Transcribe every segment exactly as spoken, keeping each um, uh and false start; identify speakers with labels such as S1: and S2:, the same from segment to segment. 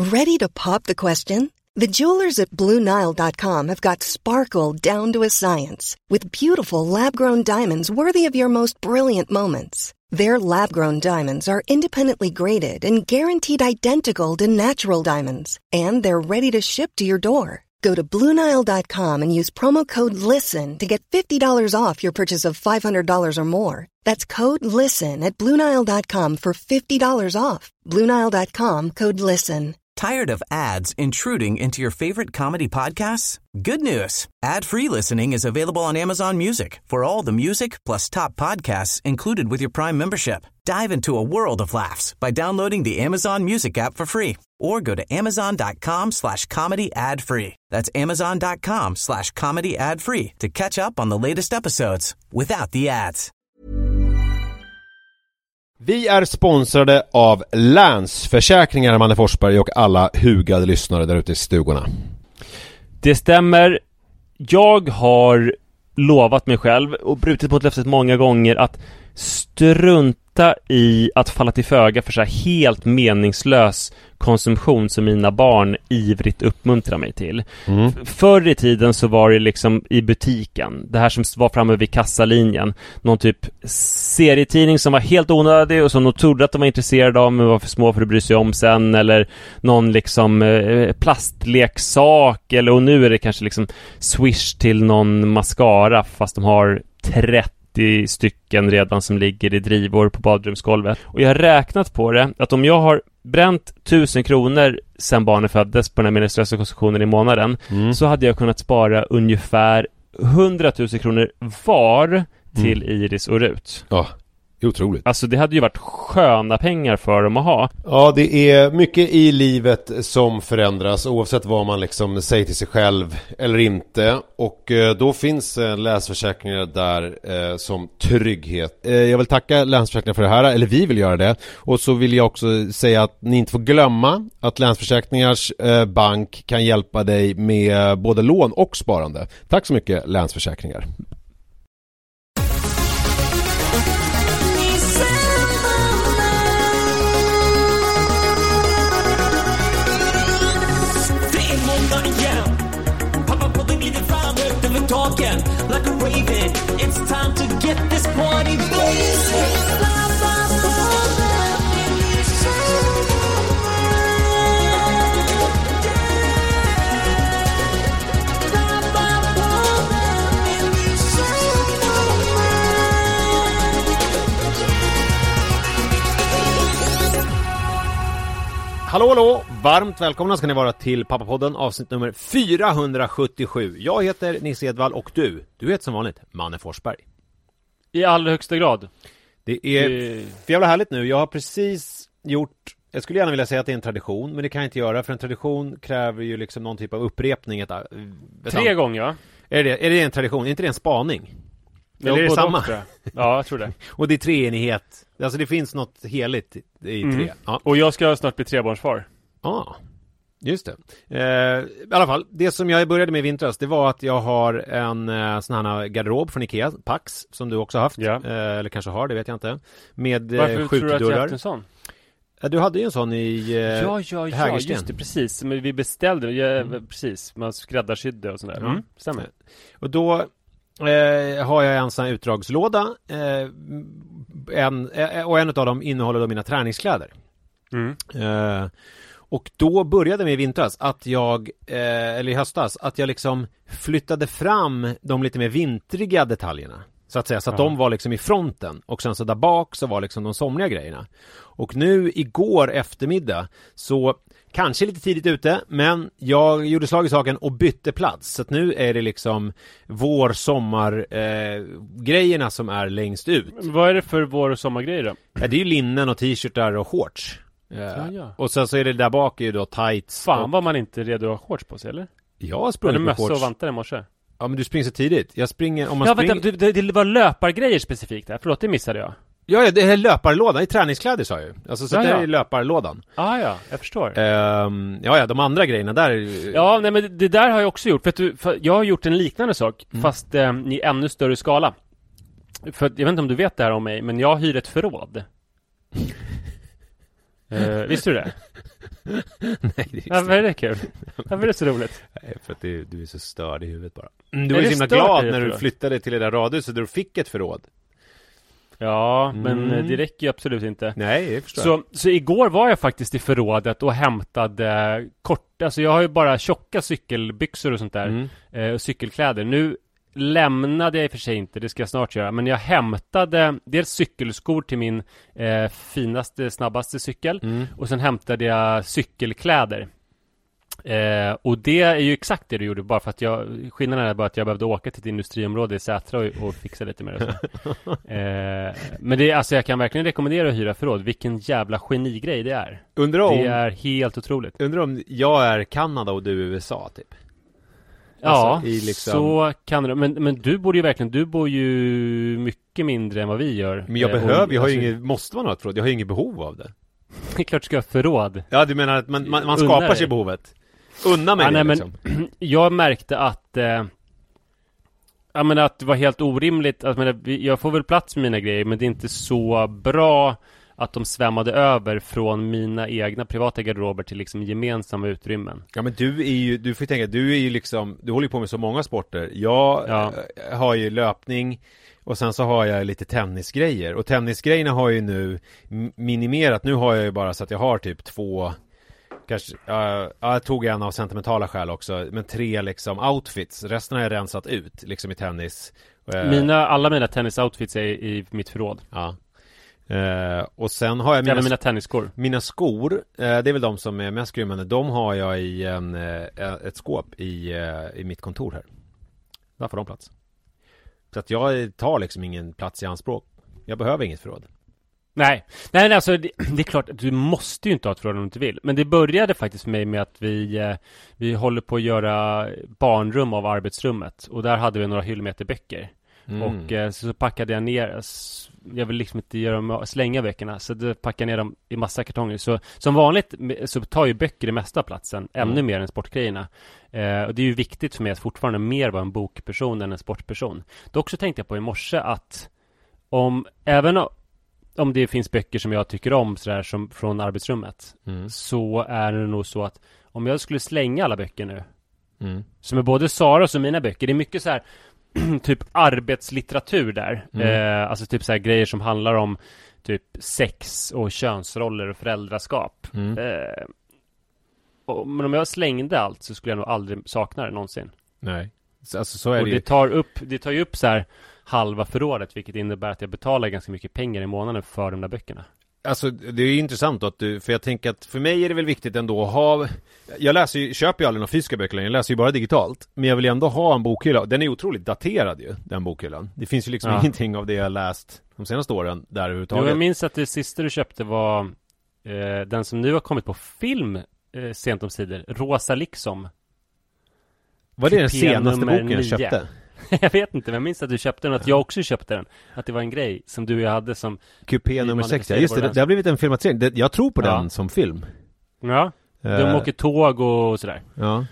S1: Ready to pop the question? The jewelers at Blue Nile dot com have got sparkle down to a science with beautiful lab-grown diamonds worthy of your most brilliant moments. Their lab-grown diamonds are independently graded and guaranteed identical to natural diamonds, and they're ready to ship to your door. Go to Blue Nile dot com and use promo code LISTEN to get fifty dollars off your purchase of five hundred dollars or more. That's code LISTEN at Blue Nile dot com for fifty dollars off. Blue Nile dot com, code LISTEN.
S2: Tired of ads intruding into your favorite comedy podcasts? Good news. Ad-free listening is available on Amazon Music for all the music plus top podcasts included with your Prime membership. Dive into a world of laughs by downloading the Amazon Music app for free or go to amazon.com slash comedy ad free. That's amazon.com slash comedy ad free to catch up on the latest episodes without the ads.
S3: Vi är sponsrade av Länsförsäkringar, Manne Forsberg, och alla hugade lyssnare där ute i stugorna.
S4: Det stämmer. Jag har lovat mig själv och brutit på ett löfte många gånger att strunta i att falla till föga för så här helt meningslös konsumtion som mina barn ivrigt uppmuntrar mig till. Mm. Förr i tiden så var det liksom i butiken, det här som var framme vid kassalinjen, någon typ serietidning som var helt onödig och som de trodde att de var intresserade av men var för små för att bry sig om sen, eller någon liksom eh, plastleksak, eller och nu är det kanske liksom Swish till någon mascara fast de har trettio stycken redan som ligger i drivor på badrumsgolvet. Och jag har räknat på det att om jag har bränt tusen kronor sen barnen föddes på den här meningslösa konsumtionen i månaden, mm. så hade jag kunnat spara ungefär hundratusen kronor var till mm. Iris och Rut.
S3: Ja, det är otroligt.
S4: Alltså det hade ju varit sköna pengar för dem att ha.
S3: Ja, det är mycket i livet som förändras oavsett vad man liksom säger till sig själv eller inte. Och eh, då finns eh, Länsförsäkringar där eh, som trygghet. Eh, jag vill tacka Länsförsäkringar för det här, eller vi vill göra det. Och så vill jag också säga att ni inte får glömma att Länsförsäkringars eh, bank kan hjälpa dig med både lån och sparande. Tack så mycket, Länsförsäkringar.
S5: Talking like a raven. It's time to get this party blazing.
S3: Hallå, hallå! Varmt välkomna ska ni vara till Pappapodden, avsnitt nummer fyrahundrasjuttiosju. Jag heter Nisse Edvall och du, du heter som vanligt Manne Forsberg.
S4: I allra högsta grad.
S3: Det är det... för jävla härligt nu. Jag har precis gjort, jag skulle gärna vilja säga att det är en tradition, men det kan jag inte göra, för en tradition kräver ju liksom någon typ av upprepning. Ett, ett
S4: Tre gånger, va?
S3: Är det, är det en tradition? Är inte det en spaning?
S4: Eller
S3: är det samma?
S4: Också. Ja, jag tror det.
S3: Och det är treenighet. Alltså det finns något heligt i tre. Mm. Ja.
S4: Och jag ska snart bli trebarnsfar.
S3: Ja, ah, just det. Eh, I alla fall, det som jag började med i vintras, det var att jag har en eh, sån här garderob från Ikea, Pax, som du också har haft. Ja. Eh, eller kanske har, det vet jag inte. Med eh,
S4: Varför
S3: sjukdörrar.
S4: tror du att jag haft en sån?
S3: Du hade ju en sån i eh,
S4: Ja, ja, ja,
S3: Hägersten.
S4: just det, precis. Men vi beställde, ja, mm. precis. Man skräddarsydde och sådär. Mm. Mm, stämmer.
S3: Och då eh, har jag en sån här utdragslåda. Eh, en, eh, och en av dem innehåller då mina träningskläder. Mm. Eh, och då började med i vintras att jag, eh, eller i höstas, att jag liksom flyttade fram de lite mer vintriga detaljerna. Så att säga, så att ja. de var liksom i fronten. Och sen så där bak så var liksom de somliga grejerna. Och nu igår eftermiddag så, kanske lite tidigt ute, men jag gjorde slag i saken och bytte plats. Så att nu är det liksom vår sommar eh, grejerna som är längst ut.
S4: Vad är det för vår och sommargrejer då?
S3: Ja, det är ju linnen och t-shirtar och shorts.
S4: Ja, ja.
S3: Och sen så är det där bak är ju då tights.
S4: Fan
S3: och...
S4: var man inte redo att ha shorts på sig, eller?
S3: Jag har sprungit med shorts.
S4: Och vantar i morse.
S3: Ja, men du springer så tidigt. Jag springer om man
S4: ja,
S3: springer...
S4: vänta, det, det var löpargrejer specifikt där. Förlåt, det missade jag.
S3: Ja, det är löparlådan i träningskläder, sa jag ju. Alltså så ja, det är ja. löparlådan.
S4: Ah, ja, jag förstår.
S3: Um, ja, ja, de andra grejerna där.
S4: Ja, nej, men det där har jag också gjort. För, att du, för jag har gjort en liknande sak, mm. fast eh, i ännu större skala. För jag vet inte om du vet det här om mig, men jag hyr ett förråd. uh, visste du det?
S3: Nej,
S4: Varför är det kul? Varför är det så roligt?
S3: Nej, för att det, du är så störd i huvudet bara. Mm, du
S4: Är
S3: var ju
S4: det
S3: så himla
S4: stört
S3: glad
S4: i
S3: när du
S4: huvudet?
S3: flyttade till det där radhuset där du fick ett förråd.
S4: Ja, men
S3: Mm.
S4: det räcker ju absolut inte.
S3: Nej, det förstår jag.
S4: Så, så igår var jag faktiskt i förrådet och hämtade kort, alltså jag har ju bara tjocka cykelbyxor och sånt där,
S3: Mm.
S4: eh, och cykelkläder. Nu lämnade jag i och för sig inte, det ska jag snart göra, men jag hämtade dels cykelskor till min eh, finaste, snabbaste cykel,
S3: Mm.
S4: och sen hämtade jag cykelkläder. Eh, och det är ju exakt det du gjorde, bara för att jag, skillnaden är bara att jag behövde åka till ett industriområde i Sätra och, och fixa lite med det. Så. eh, men det är, alltså jag kan verkligen rekommendera att hyra förråd. Vilken jävla genigrej det är.
S3: Undrar om,
S4: Det är helt otroligt.
S3: undrar om jag är Kanada och du är U S A typ.
S4: Ja,
S3: Alltså, i liksom-
S4: så kan det. Men, men du bor ju verkligen, du bor ju mycket mindre än vad vi gör.
S3: Men jag
S4: Eh,
S3: behöver,
S4: och-
S3: jag har ju
S4: alltså,
S3: inget, måste man ha ett förråd? Jag har ju inget behov av det.
S4: Det är klart du ska ha förråd.
S3: Ja, du menar att man, man, man
S4: Unna
S3: skapar
S4: dig.
S3: sig behovet. Unna mig
S4: Ja,
S3: det
S4: nej,
S3: liksom.
S4: men jag märkte att eh, jag menar att det var helt orimligt att, menar, vi- jag får väl plats med mina grejer, men det är inte så bra att de svämmade över från mina egna privata garderober till liksom gemensamma utrymmen.
S3: Ja, men du är ju, du får ju tänka, du är ju liksom, du håller ju på med så många sporter. Jag
S4: Ja.
S3: eh, har ju löpning och sen så har jag lite tennisgrejer. Och tennisgrejerna har ju nu m- minimerat. Nu har jag ju bara så att jag har typ två, kanske, ja, jag tog en av sentimentala skäl också, men tre liksom outfits. Resten har jag rensat ut liksom i tennis. Eh,
S4: Mina, alla mina tennisoutfits är i mitt förråd.
S3: Ja. Eh, och sen har jag mina,
S4: Även mina tennisskor.
S3: mina skor, eh, det är väl de som är mest skrymmande. De har jag i en, eh, ett skåp i, eh, i mitt kontor här. Där får de plats. Så att jag tar liksom ingen plats i anspråk. Jag behöver inget förråd.
S4: Nej, nej, nej alltså det, det är klart att du måste ju inte ha ett förråd om du inte vill. Men det började faktiskt för mig med att vi, eh, vi håller på att göra barnrum av arbetsrummet. Och där hade vi några hyllmeter böcker.
S3: Mm.
S4: Och eh, så packade jag ner, s- jag vill liksom inte göra dem, slänga böckerna, så då packade jag ner dem i massa kartonger. Så som vanligt med- så tar ju böcker det mesta av platsen, ännu
S3: Mm.
S4: mer än sportgrejerna. Eh, och det är ju viktigt för mig att fortfarande mer vara en bokperson än en sportperson. Dock så tänkte jag på i morse att om, även o- om det finns böcker som jag tycker om sådär som från arbetsrummet,
S3: Mm.
S4: så är det nog så att om jag skulle slänga alla böcker nu,
S3: Mm.
S4: som är både Saras och mina böcker, det är mycket så här typ arbetslitteratur där.
S3: Mm.
S4: Eh, alltså typ så här grejer som handlar om typ sex och könsroller och föräldraskap.
S3: Mm.
S4: Eh, och, men om jag slängde allt så skulle jag nog aldrig sakna det någonsin.
S3: Nej. Så, alltså så är
S4: Och
S3: det
S4: det
S3: ju.
S4: tar upp, det tar ju upp så här halva förrådet, vilket innebär att jag betalar ganska mycket pengar i månaden för de där böckerna.
S3: Alltså det är ju intressant då att du, för jag tänker att för mig är det väl viktigt ändå att ha, jag läser ju, köper ju aldrig några fysiska böcker längre, jag läser ju bara digitalt, men jag vill ju ändå ha en bokhylla. Den är ju otroligt daterad ju, den bokhyllan. Det finns ju liksom
S4: Ja.
S3: ingenting av det jag läst de senaste åren där
S4: Jo,
S3: överhuvudtaget.
S4: jag minns att det sista du köpte var eh, den som nu har kommit på film eh, sent om sidor, Rosa liksom.
S3: Var det den
S4: kupé
S3: senaste
S4: nummer
S3: boken jag
S4: nio.
S3: köpte?
S4: Jag vet inte, men jag minns att du köpte den, att jag också köpte den. Att det var en grej som du och jag hade som...
S3: Kupé
S4: Vi
S3: nummer sex, ja
S4: manifesterade
S3: just det,
S4: vår
S3: det, det har blivit en filmatisering. Det, jag tror på
S4: Ja.
S3: den som film.
S4: Ja, de
S3: Eh,
S4: åker tåg och sådär.
S3: Ja. Eh,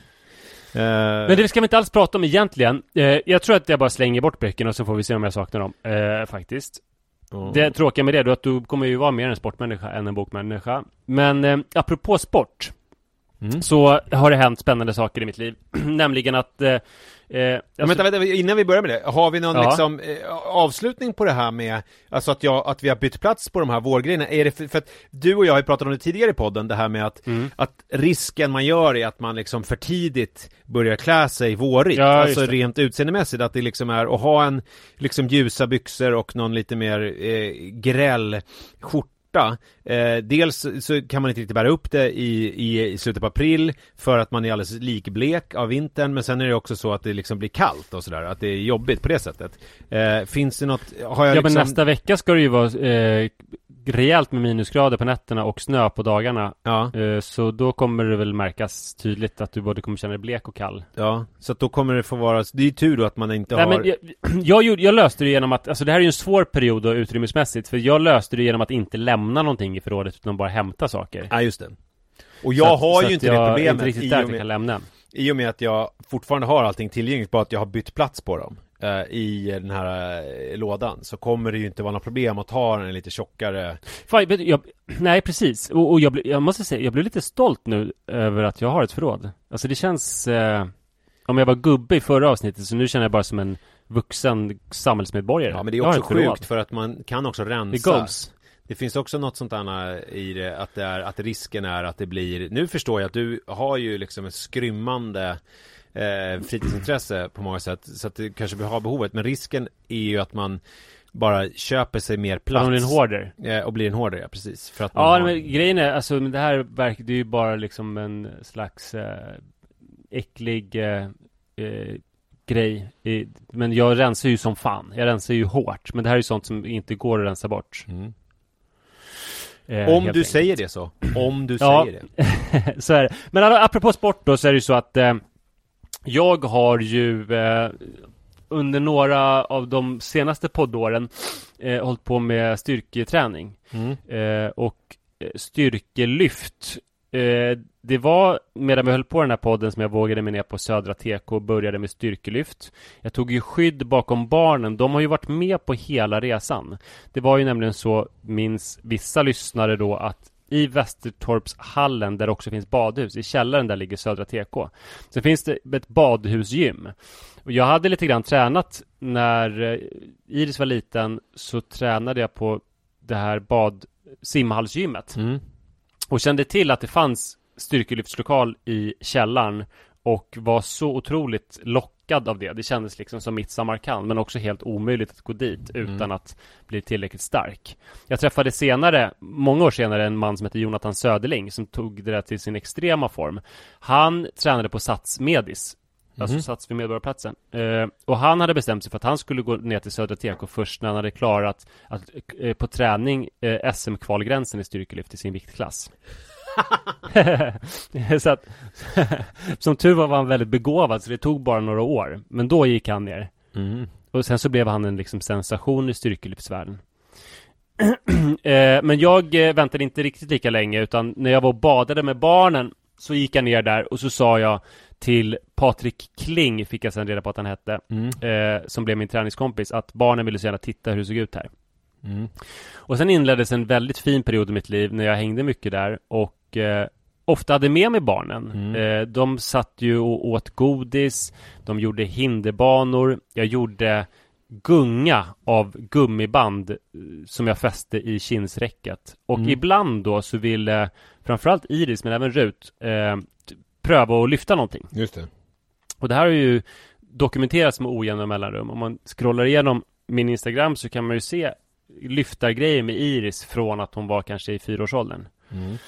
S4: Men det ska vi inte alls prata om egentligen. Eh, jag tror att jag bara slänger bort böckerna och så får vi se om jag saknar dem. Eh, faktiskt.
S3: ja.
S4: Det tråkiga med det då, att du kommer ju vara mer en sportmänniska än en bokmänniska. Men eh, apropå sport,
S3: Mm.
S4: så har det hänt spännande saker i mitt liv. Nämligen att... Eh, eh,
S3: Ja,
S4: alltså-
S3: vänta, vänta, innan vi börjar med det, har vi någon
S4: Ja.
S3: liksom eh, avslutning på det här med, alltså att, jag, att vi har bytt plats på de här vårgrejerna? Är det för, för att du och jag har ju pratat om det tidigare i podden, det här med att,
S4: Mm.
S3: att risken man gör är att man liksom för tidigt börjar klä sig vårigt,
S4: Ja,
S3: alltså
S4: just det.
S3: rent utseendemässigt, att det liksom är att ha en liksom ljusa byxor och någon lite mer eh, gräll skjorta. Eh, dels så kan man inte riktigt bära upp det i, i, i slutet på april för att man är alldeles likblek av vintern, men sen är det också så att det liksom blir kallt och sådär, att det är jobbigt på det sättet. Eh, finns det något, har jag
S4: Ja,
S3: liksom...
S4: men nästa vecka ska det ju vara eh, rejält med minusgrader på nätterna och snö på dagarna.
S3: Ja,
S4: Eh, så då kommer det väl märkas tydligt att du både kommer känna dig blek och kall.
S3: ja, så att då kommer det få vara, det är ju tur då att man inte
S4: Nej,
S3: har...
S4: men jag, jag, gjorde, jag löste det genom att, alltså det här är ju en svår period då, utrymmesmässigt, för jag löste det genom att inte lämna någonting i förrådet utan bara hämta saker.
S3: Ja, just det. Och
S4: Så
S3: jag
S4: att-
S3: har
S4: så
S3: ju
S4: att
S3: inte
S4: jag
S3: det
S4: är
S3: problemet
S4: inte riktigt
S3: i
S4: där
S3: och
S4: att jag kan
S3: med,
S4: lämna.
S3: i och med att jag fortfarande har allting tillgängligt, bara att jag har bytt plats på dem. eh, i den här eh, lådan, så kommer det ju inte vara något problem att ta en lite tjockare.
S4: Fan, jag, nej, precis. Och, och jag, jag måste säga, jag blir lite stolt nu över att jag har ett förråd. Alltså det känns... Eh, om jag var gubbe i förra avsnittet, så nu känner jag bara som en vuxen samhällsmedborgare.
S3: Ja, men det är också sjukt för att man kan också rensa.
S4: Det goes.
S3: Det finns också något sånt där i det, att det är, att risken är att det blir, nu förstår jag att du har ju liksom ett skrymmande eh, fritidsintresse på många sätt, så att det kanske har behovet, men risken är ju att man bara köper sig mer plats.
S4: Man blir en hoarder.
S3: Eh, och blir en hoarder, ja, precis. För att
S4: ja,
S3: har...
S4: men grejen är, alltså det här verkar, det är ju bara liksom en slags eh, äcklig eh, eh, grej. I, men jag rensar ju som fan. Jag rensar ju hårt. Men det här är ju sånt som inte går att rensa bort.
S3: Mm.
S4: Eh,
S3: Om du
S4: enkelt.
S3: säger det så. Om du
S4: ja,
S3: säger det.
S4: Så är det. Men apropå sport då, så är det ju så att eh, jag har ju eh, under några av de senaste poddåren eh, hållit på med styrketräning. Mm. Eh, och styrkelyft. Eh, det var medan vi höll på den här podden som jag vågade mig ner på Södra T K och började med styrkelyft. Jag tog ju skydd bakom barnen. De har ju varit med på hela resan. Det var ju nämligen så, minns vissa lyssnare då, att i Västertorpshallen, där också finns badhus, i källaren där ligger Södra T K. Sen finns det ett badhusgym. Och jag hade lite grann tränat när Iris var liten, så tränade jag på det här bad simhallsgymmet. Mm. Och kände till att det fanns styrkelyftslokal i källaren och var så otroligt lockad av det. Det kändes liksom som mitt Samarkand, men också helt omöjligt att gå dit utan mm. att bli tillräckligt stark. Jag träffade senare, många år senare, en man som heter Jonathan Söderling som tog det där till sin extrema form. Han tränade på Sats Medis. Mm. Alltså Sats vid Medborgarplatsen. Eh, och han hade bestämt sig för att han skulle gå ner till Södra T K först när han hade klarat att, eh, på träning eh, S M-kvalgränsen i styrkelyft i sin viktklass. Så att som tur var var han väldigt begåvad, så det tog bara några år. Men då gick han ner. Mm. Och sen så blev han en liksom sensation i styrkelyftsvärlden. eh, men jag eh, väntade inte riktigt lika länge, utan när jag var och badade med barnen så gick jag ner där och så sa jag till Patrik Kling, fick jag sen reda på att han hette, mm. eh, som blev min träningskompis, att barnen ville så gärna titta hur det såg ut här. Mm. Och sen inleddes en väldigt fin period i mitt liv när jag hängde mycket där och eh, ofta hade med mig barnen. Mm. Eh, de satt ju och åt godis, de gjorde hinderbanor, jag gjorde gunga av gummiband eh, som jag fäste i kinsräcket. Och mm. ibland då så ville framförallt Iris, men även Rut, eh, pröva att lyfta någonting.
S3: Just det.
S4: Och det här har ju dokumenterats med ojämna mellanrum. Om man scrollar igenom min Instagram så kan man ju se lyftargrejer med Iris från att hon var kanske i fyraårsåldern. Mm.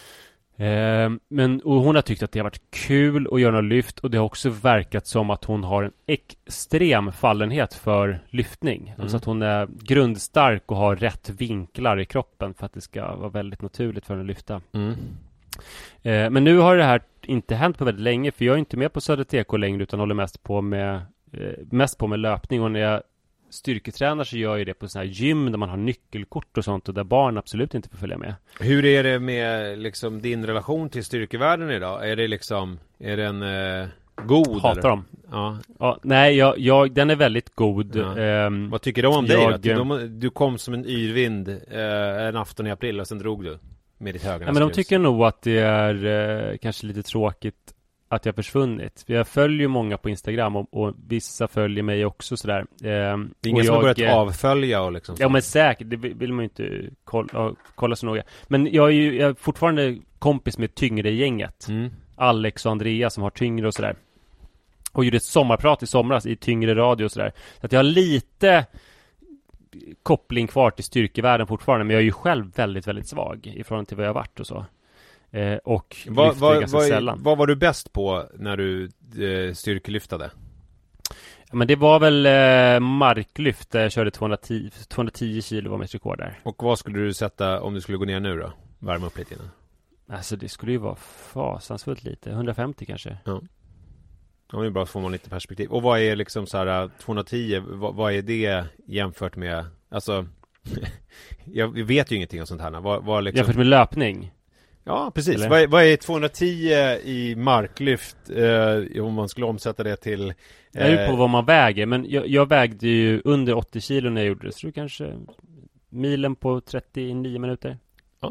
S4: Eh, men och hon har tyckt att det har varit kul att göra något lyft, och det har också verkat som att hon har en extrem fallenhet för lyftning. Mm. Alltså att hon är grundstark och har rätt vinklar i kroppen för att det ska vara väldigt naturligt för henne att lyfta. Mm. Eh, men nu har det här inte hänt på väldigt länge, för jag är inte med på Södra T K längre utan håller mest på med eh, mest på med löpning, och när jag styrketränar så gör jag det på sådana här gym där man har nyckelkort och sånt, och där barn absolut inte får följa med.
S3: Hur är det med liksom din relation till styrkevärlden idag? Är det liksom, är den eh, god?
S4: Hatar
S3: eller?
S4: dem.
S3: Ja.
S4: Ja, nej, jag, jag, den är väldigt god.
S3: Ja.
S4: Um,
S3: Vad tycker de om dig?
S4: jag,
S3: Du, de, du kom som en yrvind eh, en afton i april och sen drog du med ditt högra.
S4: Ja, men de tycker nog att det är eh, kanske lite tråkigt att jag har försvunnit. Jag följer många på Instagram och, och vissa följer mig också sådär. Eh,
S3: det är ingen som har börjat eh, avfölja och liksom så.
S4: Ja, men säkert, det vill man ju inte kolla, kolla så noga. Men jag är ju jag är fortfarande kompis med tyngre gänget. Mm. Alex och Andrea som har tyngre och sådär. Och gjorde ett sommarprat i somras i tyngre radio och sådär. Så att jag har lite koppling kvar till styrkevärlden fortfarande, men jag är ju själv väldigt, väldigt svag i förhållande till vad jag har varit och så. Eh, och
S3: vad,
S4: lyfter
S3: vad,
S4: ganska
S3: vad,
S4: sällan.
S3: Vad var du bäst på när du eh, styrkelyftade?
S4: Ja, men det var väl eh, marklyft där jag körde tvåhundratio, tvåhundratio kilo var mitt rekord där.
S3: Och vad skulle du sätta om du skulle gå ner nu då? Värma upp lite innan.
S4: Alltså det skulle ju vara fasansfullt lite. hundrafemtio kanske.
S3: Ja. Ja, det är bra att få man lite perspektiv. Och vad är liksom så här tvåhundratio, vad, vad är det jämfört med, alltså jag vet ju ingenting om sånt här. Vad, vad liksom...
S4: Jämfört med löpning?
S3: Ja, precis.
S4: Eller?
S3: Vad är, vad är tvåhundratio i marklyft eh, om man skulle omsätta det till... Eh...
S4: Jag är ju på vad man väger, men jag, jag vägde ju under åttio kilo när jag gjorde det. Så det kanske milen på trettionio minuter.
S3: Ja.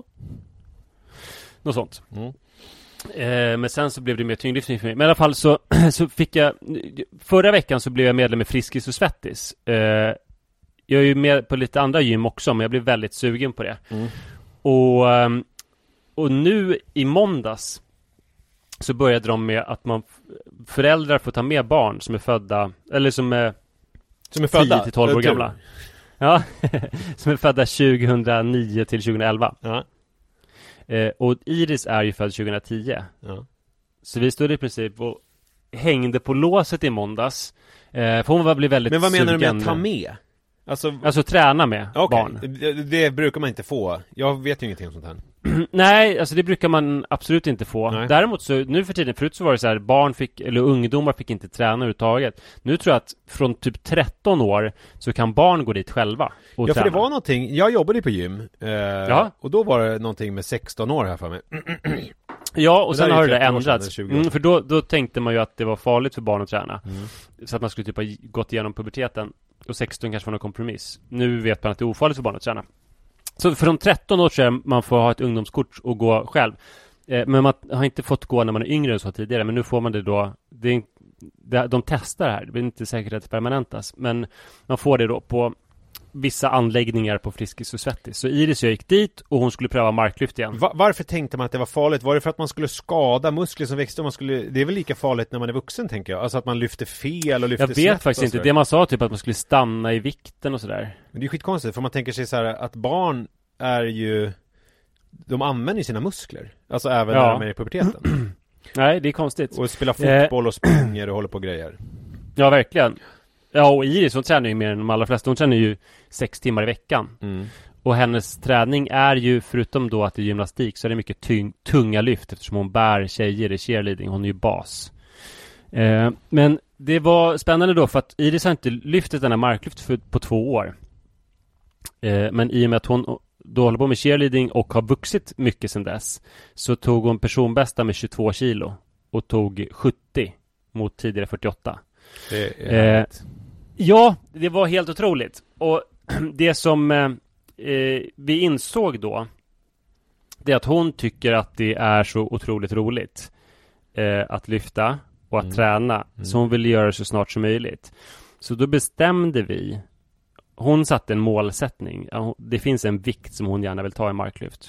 S4: Något sånt.
S3: Mm.
S4: Eh, men sen så blev det mer tyngdlyftning för mig. Men i alla fall så, så fick jag... Förra veckan så blev jag medlem i Friskis och Svettis. Eh, jag är ju med på lite andra gym också, men jag blev väldigt sugen på det. Mm. Och... Um, Och nu i måndags så började de med att man föräldrar får ta med barn som är födda, eller som är,
S3: som är födda
S4: tio till tolv år gamla. Ja, som är födda tjugohundranio till tjugohundraelva. Ja. Eh, och Iris är ju född tjugohundratio. Ja. Så vi stod i princip och hängde på låset i måndags. Eh, för hon var bli väldigt
S3: Men vad menar
S4: sugen.
S3: du med att ta med? Alltså,
S4: alltså träna med
S3: okay.
S4: barn.
S3: Det, det brukar man inte få. Jag vet ju ingenting om sånt här.
S4: Nej, alltså det brukar man absolut inte få. Nej. Däremot så, nu för tiden, förut så var det så här, barn fick, eller ungdomar fick inte träna överhuvudtaget. Nu tror jag att från typ tretton år så kan barn gå dit själva och
S3: ja,
S4: träna.
S3: För det var någonting, jag jobbade på gym eh,
S4: ja.
S3: Och då var det någonting med sexton år här för mig.
S4: Ja, och sen har det ändrats. Mm, för då, då tänkte man ju att det var farligt för barn att träna. Mm. Så att man skulle typ ha gått igenom puberteten. Och sexton kanske var någon kompromiss. Nu vet man att det är ofarligt för barn att träna. Så från tretton år så är man får ha ett ungdomskort och gå själv. Eh, men man har inte fått gå när man är yngre än så tidigare. Men nu får man det då. Det är, det, de testar det här. Det är inte säkert att det permanentas. Men man får det då på vissa anläggningar på Friskis och Svettis. Så Iris jag gick dit och hon skulle pröva marklyft igen.
S3: Va- varför tänkte man att det var farligt? Var det för att man skulle skada muskler som växte? Och man skulle, det är väl lika farligt när man är vuxen, tänker jag. Alltså att man lyfter fel och lyfter snett.
S4: Jag vet faktiskt inte. Det man sa typ att man skulle stanna i vikten och sådär.
S3: Men det är skitkonstigt, för man tänker sig så här att barn är ju... De använder ju sina muskler. Alltså även ja. när de är i puberteten.
S4: Nej, det är konstigt.
S3: Och spelar fotboll och springer och håller på grejer.
S4: Ja, verkligen. Ja, och Iris, hon tränar ju mer än de allra flesta. Hon tränar ju sex timmar i veckan. Mm. Och hennes träning är ju, förutom då att det är gymnastik, så är det mycket tyng, tunga lyft eftersom hon bär tjejer i cheerleading. Hon är ju bas. Eh, men det var spännande då för att Iris har inte lyftet denna marklyft för, på två år. Eh, men i och med att hon då håller på med cheerleading och har vuxit mycket sedan dess, så tog hon personbästa med tjugotvå kilo och tog sjuttio mot tidigare fyrtioåtta.
S3: Det är eh,
S4: ja, det var helt otroligt. Och det som eh, vi insåg då, det är att hon tycker att det är så otroligt roligt eh, att lyfta och att mm. träna. Mm. Så hon vill göra det så snart som möjligt. Så då bestämde vi, hon satte en målsättning. Det finns en vikt som hon gärna vill ta i marklyft.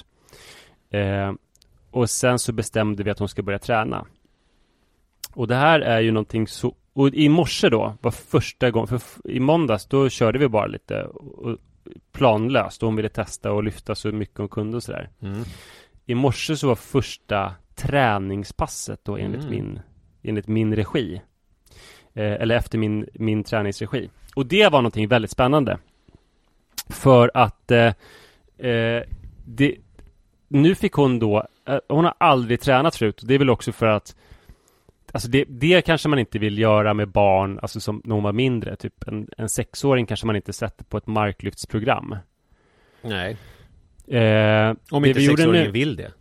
S4: Eh, och sen så bestämde vi att hon ska börja träna. Och det här är ju någonting så... Och i morse då var första gången, för i måndags då körde vi bara lite och planlöst. Och hon ville testa och lyfta så mycket hon kunde och sådär. Mm. I morse så var första träningspasset då enligt, mm. min, enligt min regi. Eh, eller efter min, min träningsregi. Och det var någonting väldigt spännande. För att eh, eh, det, nu fick hon då, eh, hon har aldrig tränat förut. Och det är väl också för att alltså det, det kanske man inte vill göra med barn, alltså som när hon var mindre. Typ en, en sexåring kanske man inte sätter på ett marklyftsprogram.
S3: Nej.
S4: Eh,
S3: Om inte sexåringen nu... vill det.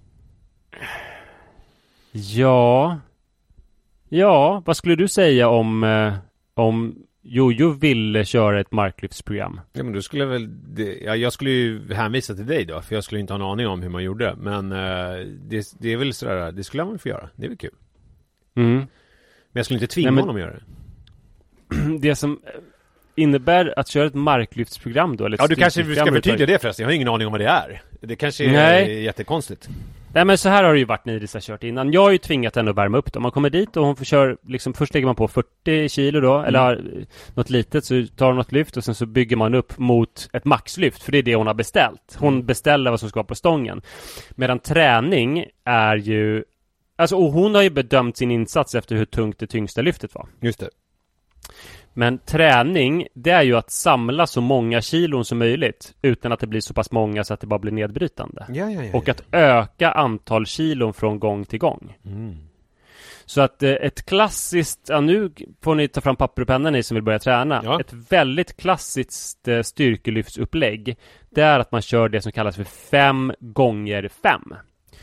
S4: Ja. Ja, vad skulle du säga om eh, om Jojo ville köra ett marklyftsprogram?
S3: Ja, men då skulle jag väl det, ja, jag skulle ju hänvisa till dig då, för jag skulle inte ha en aning om hur man gjorde. Men eh, det, det är väl sådär, det skulle jag väl få göra. Det är väl kul. Mm. Men jag skulle inte tvinga Nej, men... honom att göra det.
S4: Det som innebär att köra ett marklyftsprogram då, eller
S3: ja, du kanske ska förtydliga det förresten. Jag har ingen aning om vad det är. Det kanske är
S4: Nej.
S3: jättekonstigt.
S4: Nej, men så här har det ju varit när Iris har kört innan. Jag har ju tvingat henne att värma upp då. Man kommer dit och hon får köra, liksom, först lägger man på fyrtio kilo då, mm. eller något litet, så tar hon något lyft och sen så bygger man upp mot ett maxlyft, för det är det hon har beställt. Hon beställer vad som ska vara på stången. Medan träning är ju, alltså, och hon har ju bedömt sin insats efter hur tungt det tyngsta lyftet var.
S3: Just det.
S4: Men träning, det är ju att samla så många kilon som möjligt utan att det blir så pass många så att det bara blir nedbrytande.
S3: Ja, ja, ja,
S4: och att öka antal kilon från gång till gång. Mm. Så att eh, ett klassiskt, ja, nu får ni ta fram papper och penna ni som vill börja träna. Ja. Ett väldigt klassiskt eh, styrkelyftsupplägg, det är att man kör det som kallas för fem gånger fem.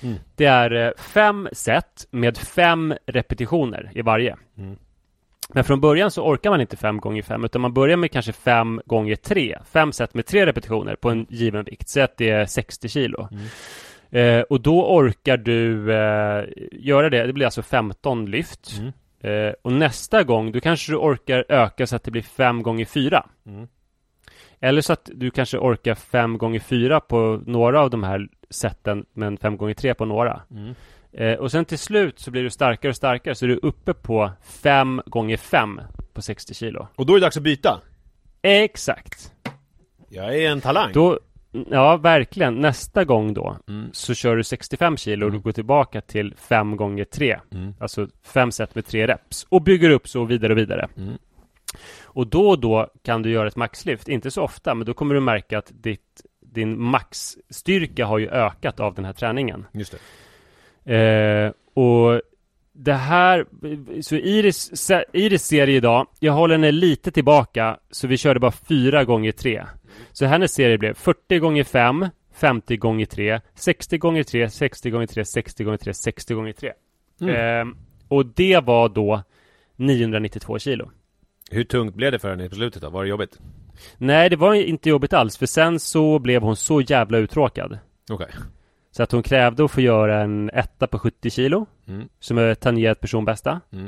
S4: Mm. Det är eh, fem set med fem repetitioner i varje. Mm. Men från början så orkar man inte fem gånger fem, utan man börjar med kanske fem gånger tre. Fem set med tre repetitioner på en given vikt. Så att det är sextio kilo. Mm. Eh, och då orkar du eh, göra det. Det blir alltså femton lyft. Mm. Eh, och nästa gång, då kanske du orkar öka så att det blir fem gånger fyra. Mm. Eller så att du kanske orkar fem gånger fyra på några av de här sätten, men fem gånger tre på några. Mm. Eh, och sen till slut så blir du starkare och starkare, så du är uppe på fem gånger fem på sextio kilo.
S3: Och då är det dags att byta?
S4: Exakt.
S3: Jag är en talang.
S4: Då, ja, verkligen. Nästa gång då mm. så kör du sextiofem kilo och mm. du går tillbaka till fem gånger tre. Mm. Alltså fem set med tre reps. Och bygger upp så vidare och vidare. Mm. Och då och då kan du göra ett maxlyft. Inte så ofta, men då kommer du märka att ditt, din maxstyrka har ju ökat av den här träningen.
S3: Just
S4: det. Eh, och det här, så Iris, Iris serie idag, jag håller henne lite tillbaka, så vi körde bara fyra gånger tre. Så hennes serie blev fyrtio gånger fem, femtio gånger tre, sextio gånger tre, sextio gånger tre, sextio gånger tre, sextio gånger tre. Mm. Eh, och det var då niohundranittiotvå kilo.
S3: Hur tungt blev det för henne på slutet då? Var det jobbigt?
S4: Nej, det var inte jobbigt alls. För sen så blev hon så jävla uttråkad.
S3: Okej. Okay.
S4: Så att hon krävde att få göra en etta på sjuttio kilo. Mm. Som är tangerat personbästa. Mm.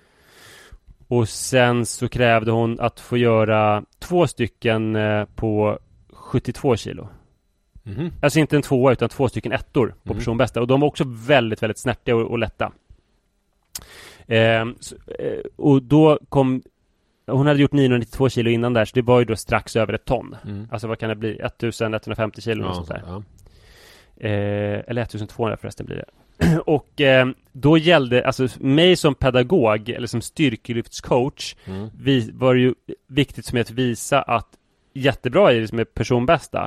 S4: Och sen så krävde hon att få göra två stycken på sjuttiotvå kilo. Mm. Alltså inte en tvåa utan två stycken ettor på mm. personbästa. Och de var också väldigt, väldigt snärtiga och, och lätta. Eh, så, eh, och då kom... Hon hade gjort niohundranittiotvå kilo innan där, så det var ju då strax över ett ton. Mm. Alltså vad kan det bli? ettusenetthundrafemtio kilo. Ja, och sånt där. Ja. Eh, eller ettusentvåhundra förresten blir det. Och eh, då gällde, alltså mig som pedagog eller som styrkelyftscoach mm. vi, var det ju viktigt som att visa att jättebra är det som är personbästa.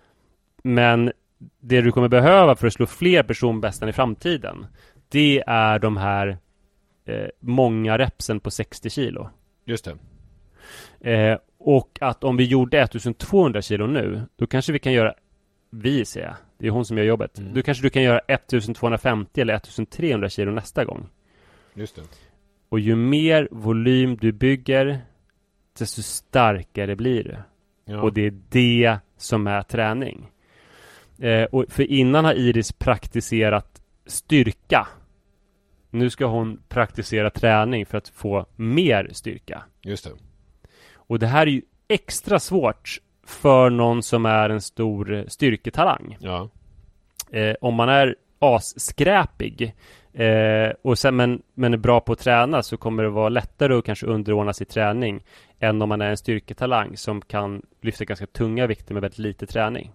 S4: Men det du kommer behöva för att slå fler personbästan i framtiden, det är de här eh, många repsen på sextio kilo.
S3: Just
S4: det. Eh, och att om vi gjorde ettusentvåhundra kilo nu, då kanske vi kan göra, vi ser jag, det är hon som gör jobbet. Mm. Då kanske du kan göra ettusentvåhundrafemtio eller ettusentrehundra kilo nästa gång.
S3: Just det.
S4: Och ju mer volym du bygger, desto starkare blir du. Ja. Och det är det som är träning. Eh, och för innan har Iris praktiserat styrka. Nu ska hon praktisera träning för att få mer styrka.
S3: Just det.
S4: Och det här är ju extra svårt för någon som är en stor styrketalang.
S3: Ja.
S4: Eh, om man är asskräpig eh, och sen, men, men är bra på att träna, så kommer det vara lättare att kanske underordna sig träning än om man är en styrketalang som kan lyfta ganska tunga vikter med väldigt lite träning.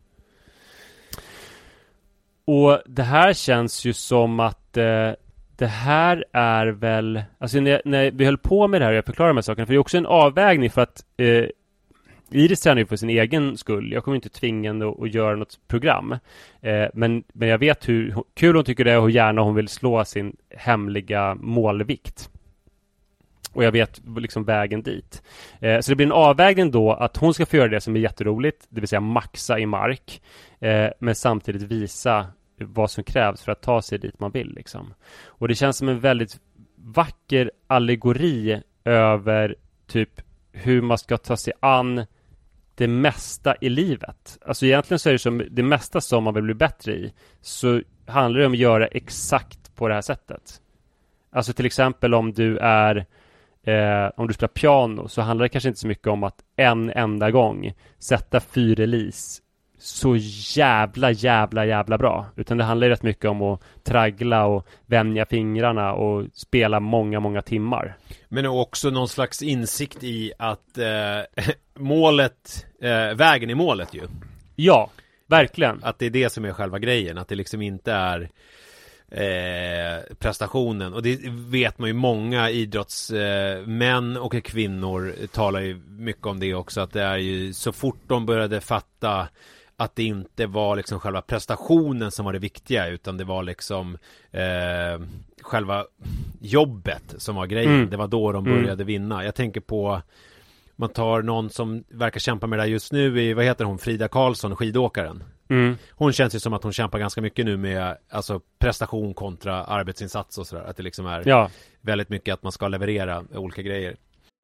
S4: Och det här känns ju som att eh, det här är väl, alltså när, när vi höll på med det här och jag förklarar de här sakerna, för det är också en avvägning, för att eh, Iris tränar ju för sin egen skull. Jag kommer inte tvinga henne att, att göra något program. Eh, men, men jag vet hur kul hon tycker det är och hur gärna hon vill slå sin hemliga målvikt. Och jag vet liksom vägen dit. Eh, så det blir en avvägning då att hon ska få göra det som är jätteroligt, det vill säga maxa i mark, eh, men samtidigt visa vad som krävs för att ta sig dit man vill liksom. Och det känns som en väldigt vacker allegori över typ hur man ska ta sig an det mesta i livet. Alltså egentligen så är det som det mesta som man vill bli bättre i, så handlar det om att göra exakt på det här sättet. Alltså till exempel om du är eh, om du spelar piano, så handlar det kanske inte så mycket om att en enda gång sätta fyrelis så jävla, jävla, jävla bra. Utan det handlar rätt mycket om att traggla och vänja fingrarna och spela många, många timmar.
S3: Men också någon slags insikt i att eh, målet, eh, vägen är målet ju.
S4: Ja, verkligen.
S3: Att det är det som är själva grejen. Att det liksom inte är eh, prestationen. Och det vet man ju, många idrottsmän eh, och kvinnor talar ju mycket om det också. Att det är ju så fort de började fatta att det inte var liksom själva prestationen som var det viktiga, utan det var liksom eh, själva jobbet som var grejen. Mm. Det var då de började mm. vinna. Jag tänker på, man tar någon som verkar kämpa med det här just nu i, vad heter hon, Frida Karlsson, skidåkaren.
S4: Mm.
S3: Hon känns ju som att hon kämpar ganska mycket nu med alltså prestation kontra arbetsinsats och sådär. Att det liksom är
S4: Ja.
S3: väldigt mycket att man ska leverera olika grejer.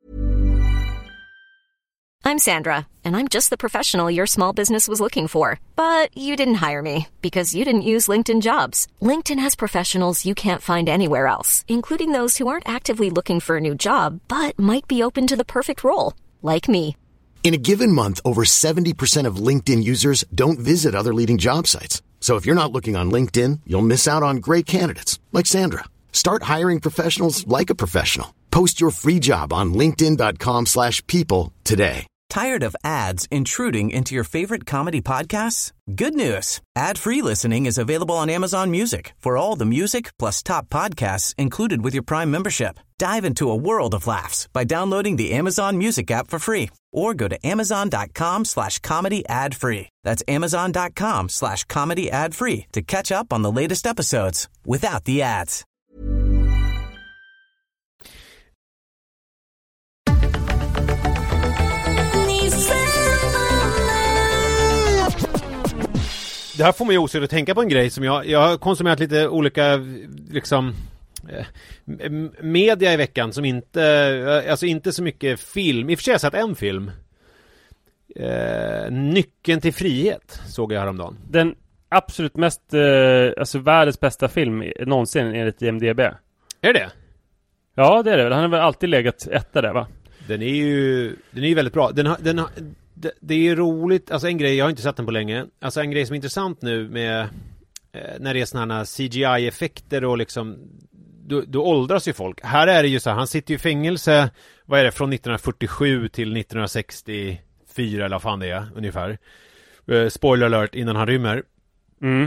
S6: I'm Sandra, and I'm just the professional your small business was looking for. But you didn't hire me because you didn't use LinkedIn Jobs. LinkedIn has professionals you can't find anywhere else, including those who aren't actively looking for a new job, but might be open to the perfect role, like me.
S7: In a given month, over seventy percent of LinkedIn users don't visit other leading job sites. So if you're not looking on LinkedIn, you'll miss out on great candidates like Sandra. Start hiring professionals like a professional. Post your free job on linkedin dot com slash people today.
S2: Tired of ads intruding into your favorite comedy podcasts? Good news. Ad-free listening is available on Amazon Music for all the music plus top podcasts included with your Prime membership. Dive into a world of laughs by downloading the Amazon Music app for free or go to amazon dot com slash comedy ad free. That's amazon dot com slash comedy ad free to catch up on the latest episodes without the ads.
S3: Det här får mig osökt att tänka på en grej som jag, jag har konsumerat lite olika liksom eh, media i veckan som inte, alltså inte så mycket film. I och för sig har jag sett en film. Eh, Nyckeln till frihet såg jag häromdagen.
S4: Den absolut mest, eh, alltså världens bästa film någonsin enligt I M D B.
S3: Är det?
S4: Ja, det är det väl. Han har väl alltid legat etta där, va?
S3: Den är ju, den är ju väldigt bra. Den har, den har, det, det är ju roligt, alltså en grej, jag har inte sett den på länge. Alltså en grej som är intressant nu med eh, när det är såna här C G I-effekter och liksom då, då åldras ju folk. Här är det ju så här, han sitter ju i fängelse, vad är det, från nittonhundrafyrtiosju till nittonhundrasextiofyra eller vad fan det är, ungefär. Eh, spoiler alert, innan han rymmer.
S4: Mm.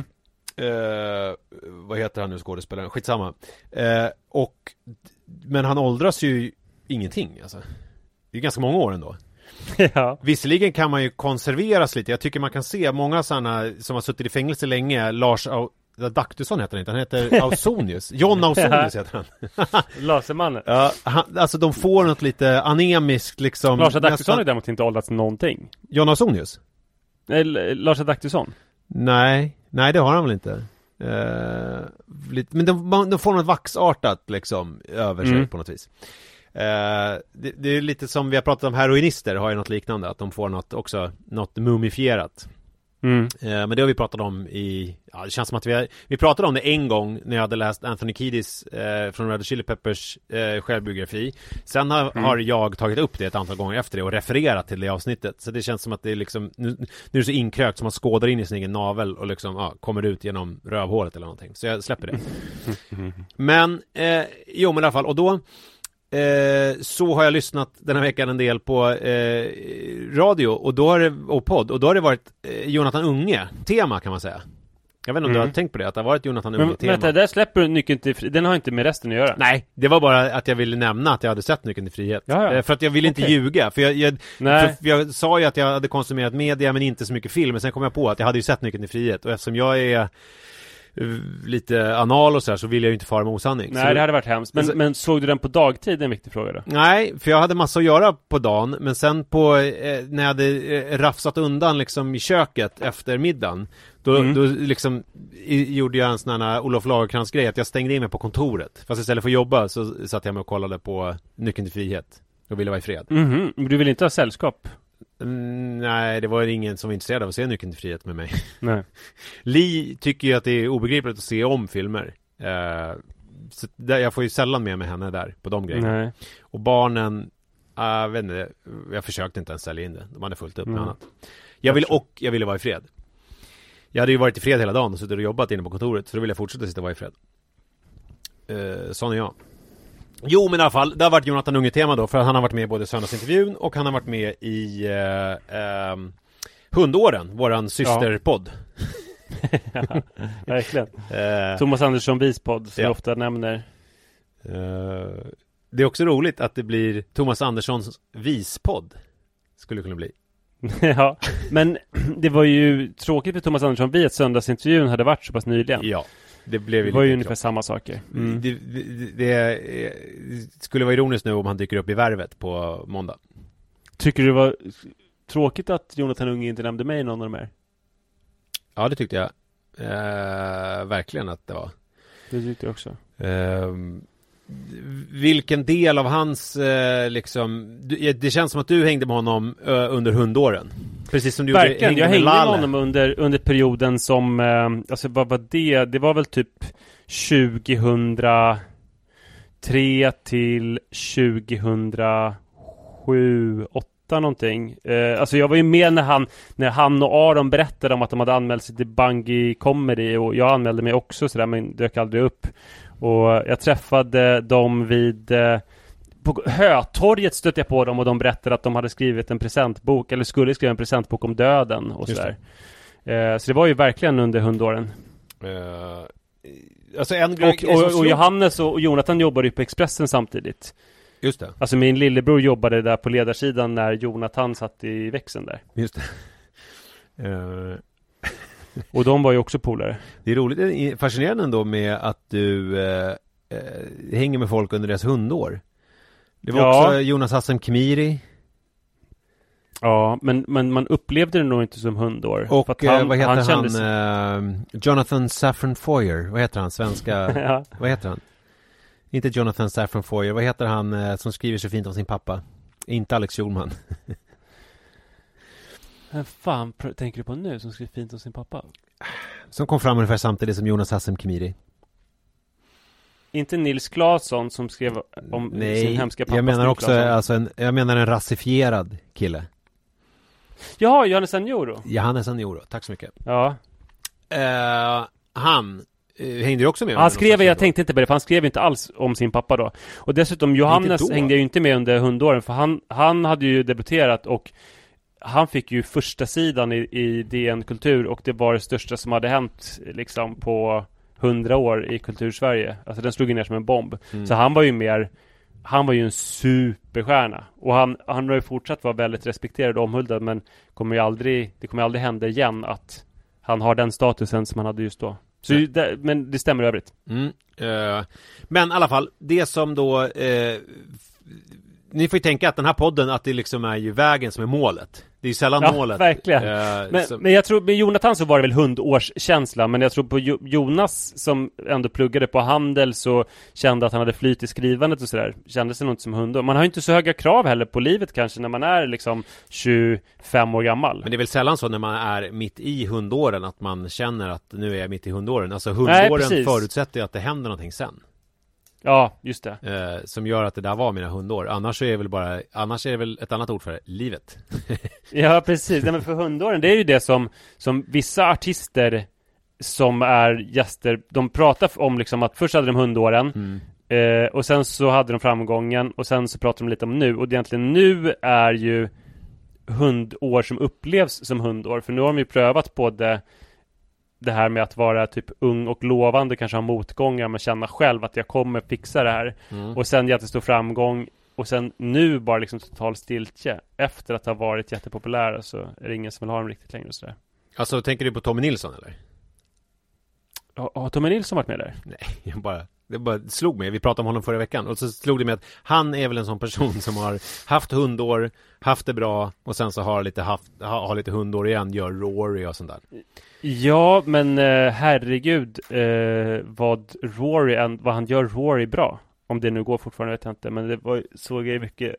S3: Eh, vad heter han nu, skådespelaren? Skitsamma. Eh, och, men han åldras ju ingenting, alltså. Det är ganska många år ändå.
S4: Ja.
S3: Visserligen kan man ju konserveras lite. Jag tycker man kan se många sådana som har suttit i fängelse länge. Lars Au- Adaktusson heter han inte. Han heter Ausonius. John Ausonius heter han.
S4: Lasermannen.
S3: Ja, han, alltså de får något lite anemiskt liksom.
S4: Lars Adaktusson
S3: nästan...
S4: har däremot inte åldrats någonting.
S3: John Ausonius?
S4: Nej, L- Lars Adaktusson.
S3: Nej, nej det har han väl inte. Uh, lite, men de, de får något vaxartat liksom över sig
S4: Mm.
S3: på något vis. Uh, det, det är lite som vi har pratat om, heroinister har ju något liknande, att de får något också, något mumifierat.
S4: Mm.
S3: Uh, men det har vi pratat om i, ja, det känns som att vi har, vi pratade om det en gång när jag hade läst Anthony Kiedis uh, från Red Hot Chili Peppers uh, självbiografi. Sen har, mm. har jag tagit upp det ett antal gånger efter det och refererat till det avsnittet. Så det känns som att det är liksom, nu, nu är det så inkrökt som man skådar in i sin egen navel och liksom, ja, kommer ut genom rövhålet eller någonting. Så jag släpper det. Men, eh, jo men i alla fall, och då Eh, så har jag lyssnat den här veckan en del på eh, radio och då har det, och podd, och då har det varit eh, Jonathan Unge tema, kan man säga. Jag vet inte om
S4: Mm.
S3: du har tänkt på det, att det har varit Jonathan
S4: Men
S3: Unge tema.
S4: vänta, där släpper nyckeln till fri- den har inte med resten att göra.
S3: Nej, det var bara att jag ville nämna att jag hade sett Nyckeln till frihet.
S4: Ja, ja.
S3: Eh, för att jag ville inte
S4: Okej.
S3: ljuga. För jag, jag,
S4: Nej.
S3: för jag sa ju att jag hade konsumerat media men inte så mycket film. Men sen kom jag på att jag hade ju sett Nyckeln till frihet. Och eftersom jag är uh, lite anal och så här, så vill jag ju inte fara med osanning.
S4: Nej,
S3: så
S4: det hade varit hemskt. Men,
S3: Alltså-
S4: men såg du den på dagtid? Det är en viktig fråga då.
S3: Nej, för jag hade massa att göra på dagen. Men sen på eh, när jag hade eh, rafsat undan liksom i köket efter middagen, Då,
S4: Mm.
S3: då liksom i, gjorde jag en sån här Olof Lagercrantz grej, att jag stängde in mig på kontoret. Fast istället för att jobba så satt jag med och kollade på Nyckeln till frihet och ville vara i fred.
S4: Mhm, men du vill inte ha sällskap?
S3: Mm, nej, det var ingen som var intresserad av att se Nyckeln till frihet med mig.
S4: Nej.
S3: Li tycker ju att det är obegripligt att se om filmer. Eh, så där, jag får ju sällan med mig henne där på de grejerna.
S4: Nej.
S3: Och barnen, jag vet inte, jag försökte inte ens sälja in det. De hade fullt upp med
S4: Mm.
S3: annat. Jag ville, och jag ville vara i fred. Jag hade ju varit i fred hela dagen och suttit och jobbat inne på kontoret, så då ville jag fortsätta sitta och vara i fred. Uh, sån är jag. Jo, men i alla fall, det har varit Jonathan Unge-tema då, för att han har varit med i både söndagsintervjun och han har varit med i uh, um, Hundåren, våran systerpodd.
S4: Ja, verkligen.
S3: Uh,
S4: Thomas Andersson Vispodd, som
S3: Ja.
S4: jag ofta nämner.
S3: uh, det är också roligt att det blir Thomas Anderssons vispodd. Skulle kunna bli.
S4: Ja, men det var ju tråkigt för Thomas Andersson Vi att söndagsintervjun hade varit så pass nyligen.
S3: Ja, det blev ju
S4: Det var ju
S3: lite
S4: ungefär
S3: kropp.
S4: samma saker. Mm.
S3: Det, det, det, det skulle vara ironiskt nu om han dyker upp i Värvet på måndag.
S4: Tycker du det var tråkigt att Jonathan Unge inte nämnde mig i någon av de här?
S3: Ja, det tyckte jag. Eh, verkligen att det var.
S4: Det tyckte jag också.
S3: Eh, vilken del av hans eh, liksom, det känns som att du hängde med honom eh, under hundåren. Precis som du
S4: verkligen,
S3: hängde
S4: jag
S3: med
S4: hängde med
S3: Lalle.
S4: honom under, under perioden som eh, alltså vad var det? Det var väl typ tjugohundratre till tjugohundrasju, åtta någonting. Eh, alltså jag var ju med när han när han och Aron berättade om att de hade anmält sig till Bungy Comedy, och jag anmälde mig också sådär, men dök aldrig upp. Och jag träffade dem vid eh, på Hötorget, stötte jag på dem, och de berättade att de hade skrivit en presentbok, eller skulle skriva en presentbok om döden och sådär. Eh, så det var ju verkligen under hundåren.
S3: Uh, alltså en grej,
S4: och, och, och Johannes och Jonathan jobbade ju på Expressen samtidigt.
S3: Just det.
S4: Alltså min lillebror jobbade där på ledarsidan när Jonathan satt i växeln där.
S3: Just det. Uh...
S4: Och de var ju också polare.
S3: Det är roligt, det är fascinerande ändå med att du eh, eh, hänger med folk under deras hundår. Det var
S4: ja.
S3: också Jonas Hassem Khemiri.
S4: Ja, men, men man upplevde det nog inte som hundår.
S3: Och
S4: för att han,
S3: eh, vad heter
S4: han?
S3: han?
S4: Kändes...
S3: Eh, Jonathan Safran Foer. Vad heter han? Svenska...
S4: ja.
S3: Vad heter han? Inte Jonathan Safran Foer. Vad heter han eh, som skriver så fint om sin pappa? Inte Alex Schulman.
S4: Vad fan tänker du på nu som skriver fint om sin pappa?
S3: Som kom fram ungefär samtidigt som Jonas Hassem Khemiri.
S4: Inte Nils Claesson som skrev om
S3: Nej,
S4: sin hemska pappa.
S3: jag menar också alltså en, jag menar en rasifierad kille.
S4: Ja, Johannes Anjoro.
S3: Johannes Anjoro, tack så mycket.
S4: Ja.
S3: Uh, han uh, hängde ju också med.
S4: Han skrev, jag tänkte inte på det, för han skrev inte alls om sin pappa då. Och dessutom Johannes hängde ju inte med under hundåren, för han, han hade ju debuterat och han fick ju första sidan i, i D N Kultur, och det var det största som hade hänt liksom på hundra år i Kultursverige. Alltså den slog ner som en bomb. Mm. Så han var ju mer, han var ju en superstjärna. Och han, han har ju fortsatt vara väldigt respekterad och omhuldad, men kommer ju aldrig, det kommer aldrig hända igen att han har den statusen som han hade just då. Så mm. det, men det stämmer övrigt.
S3: Mm. Uh, men i alla fall, det som då uh, ni får ju tänka att den här podden, att det liksom är ju vägen som är målet. Det är ju sällan
S4: ja,
S3: målet.
S4: Verkligen.
S3: Uh,
S4: men,
S3: som...
S4: men jag tror, med Jonathan så var det väl hundårskänsla, men jag tror på jo- Jonas som ändå pluggade på handel, så kände att han hade flyt i skrivandet och sådär. Kändes det nog inte som hundår. Man har ju inte så höga krav heller på livet kanske när man är liksom tjugofem år gammal.
S3: Men det är väl sällan så när man är mitt i hundåren att man känner att nu är jag mitt i hundåren. Alltså hundåren Nej, förutsätter ju att det händer någonting sen.
S4: Ja, just det.
S3: Eh, som gör att det där var mina hundår. Annars är det väl bara, annars är det väl ett annat ord för det, livet.
S4: Ja, precis. Nej, men för hundåren, det är ju det som, som vissa artister som är gäster, de pratar om liksom att först hade de hundåren mm. eh, och sen så hade de framgången, och sen så pratar de lite om nu. Och egentligen nu är ju hundår som upplevs som hundår. För nu har de ju prövat på det det här med att vara typ ung och lovande, kanske ha motgångar, men känna själv att jag kommer fixa det här. Mm. Och sen jättestor framgång, och sen nu bara liksom total stiltje. Efter att ha varit jättepopulära så är det ingen som vill ha dem riktigt längre och sådär.
S3: Alltså, tänker du på Tommy Nilsson eller?
S4: Har, har Tommy Nilsson varit med där?
S3: Nej, jag bara, det bara slog mig. Vi pratade om honom förra veckan, och så slog det mig att han är väl en sån person som har haft hundår, haft det bra, och sen så har lite haft ha, har lite hundår igen, gör Rory och sånt där.
S4: Ja, men eh, herregud, eh, vad Rory, vad han gör Rory bra. Om det nu går fortfarande vet jag inte, men det var, såg jag mycket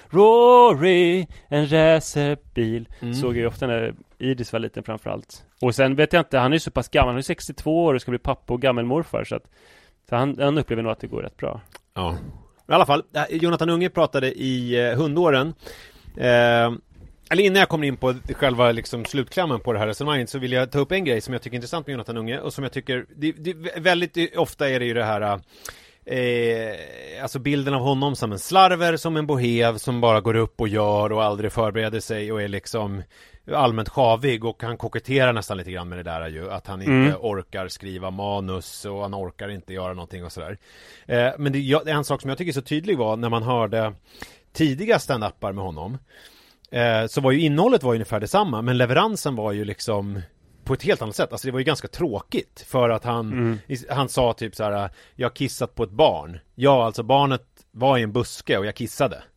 S4: Rory, en racerbil. Mm. Såg jag ju ofta när Idis var liten framförallt. Och sen vet jag inte, han är ju så pass gammal, han är sextiotvå år och ska bli pappa och gammelmorfar, så att så han, han upplever nog att det går rätt bra.
S3: Ja, i alla fall, Jonathan Unge pratade i eh, hundåren. Eh, eller innan jag kommer in på själva liksom, slutklämmen på det här resonemanget, så vill jag ta upp en grej som jag tycker är intressant med Jonathan Unge, och som jag tycker, det, det, väldigt ofta är det ju det här eh, alltså bilden av honom som en slarver, som en bohev som bara går upp och gör och aldrig förbereder sig och är liksom allmänt sjavig, och han koketterar nästan lite grann med det där ju, att han inte mm. orkar skriva manus och han orkar inte göra någonting och sådär. Eh, men det, jag, en sak som jag tycker är så tydlig var när man hörde tidiga stand-upar med honom, eh, så var ju innehållet var ungefär detsamma, men leveransen var ju liksom på ett helt annat sätt. Alltså det var ju ganska tråkigt, för att han mm. han sa typ så här: jag har kissat på ett barn. Ja, alltså barnet var i en buske och jag kissade.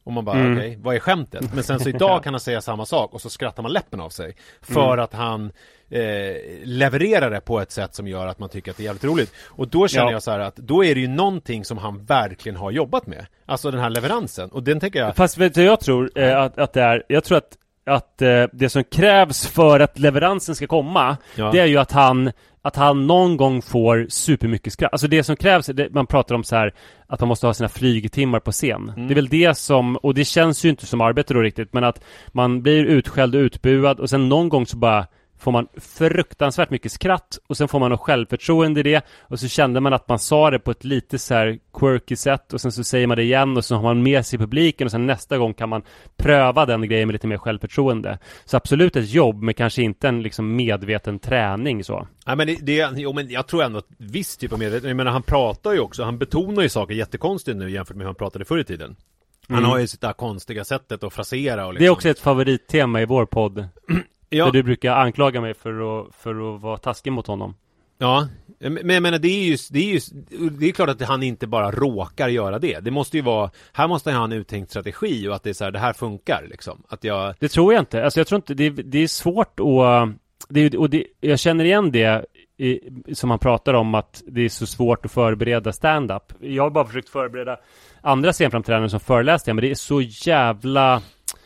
S3: Och man bara,
S4: Mm.
S3: okej, okay, vad är skämtet? Men sen så idag kan han säga samma sak och så skrattar man läppen av sig. För
S4: Mm.
S3: att han eh, levererar det på ett sätt som gör att man tycker att det är jävligt roligt. Och då känner
S4: Ja.
S3: jag så här att då är det ju någonting som han verkligen har jobbat med. Alltså den här leveransen. Och den tänker jag...
S4: Fast vet du, jag tror eh, att, att det är, jag tror att, att eh, det som krävs för att leveransen ska komma,
S3: Ja.
S4: det är ju att han att han någon gång får supermycket skratt. Alltså det som krävs, det, man pratar om så här att man måste ha sina flygtimmar på scen.
S3: Mm.
S4: Det är väl det som, och det känns ju inte som arbete då riktigt, men att man blir utskälld och utbuad och sen någon gång så bara får man fruktansvärt mycket skratt och sen får man något självförtroende i det och så kände man att man sa det på ett lite så här quirky sätt och sen så säger man det igen och så har man med sig i publiken och sen nästa gång kan man pröva den grejen med lite mer självförtroende. Så absolut ett jobb, men kanske inte en liksom medveten träning så.
S3: Nej, men det, det, jo, men jag tror ändå att viss typ av medvetenhet. Jag menar, han pratar ju också, han betonar ju saker jättekonstigt nu jämfört med hur han pratade förr i tiden. Han
S4: Mm.
S3: har ju sitt där konstiga sättet att frasera och liksom.
S4: Det är också ett favorittema i vår podd.
S3: Ja.
S4: Där du brukar anklaga mig för att, för att vara taskig mot honom.
S3: Ja, men jag menar, det är ju, det är ju det är klart att han inte bara råkar göra det. Det måste ju vara, här måste han ha en uttänkt strategi och att det är så här, det här funkar liksom. Att jag...
S4: Det tror jag inte. Alltså jag tror inte, det, det är svårt att, det, och det, jag känner igen det i, som han pratar om att det är så svårt att förbereda stand-up. Jag har bara försökt förbereda andra scenframträdanden som föreläste, men det är så jävla...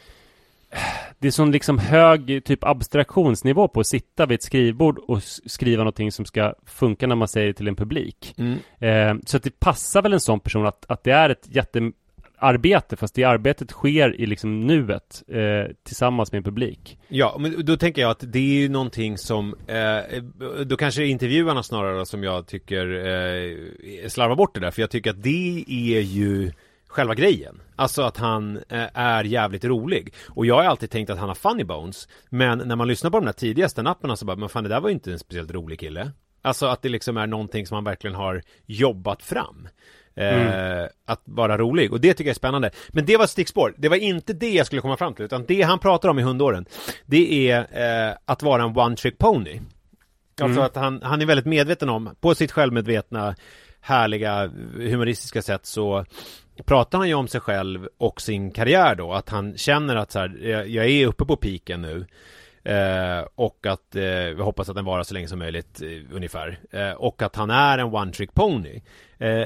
S4: Det är sån liksom hög typ abstraktionsnivå på att sitta vid ett skrivbord och s- skriva någonting som ska funka när man säger det till en publik.
S3: Mm.
S4: Eh, så att det passar väl en sån person att, att det är ett jättearbete, fast det arbetet sker i liksom nuet eh, tillsammans med en publik.
S3: Ja, men då tänker jag att det är ju någonting som eh, då kanske intervjuarna snarare som jag tycker eh, slarvar bort det där, för jag tycker att det är ju själva grejen. Alltså att han eh, är jävligt rolig. Och jag har alltid tänkt att han har funny bones. Men när man lyssnar på de här tidiga stand-uperna så bara, men fan, det där var ju inte en speciellt rolig kille. Alltså att det liksom är någonting som han verkligen har jobbat fram. Eh,
S4: Mm.
S3: Att vara rolig. Och det tycker jag är spännande. Men det var ett stickspår. Det var inte det jag skulle komma fram till. Utan det han pratar om i hundåren, det är eh, att vara en one-trick pony. Alltså
S4: Mm.
S3: att han, han är väldigt medveten om, på sitt självmedvetna, härliga, humoristiska sätt så pratar han ju om sig själv och sin karriär då, att han känner att så här, jag, jag är uppe på piken nu eh, och att eh, jag hoppas att den varar så länge som möjligt eh, ungefär, eh, och att han är en one trick pony, eh,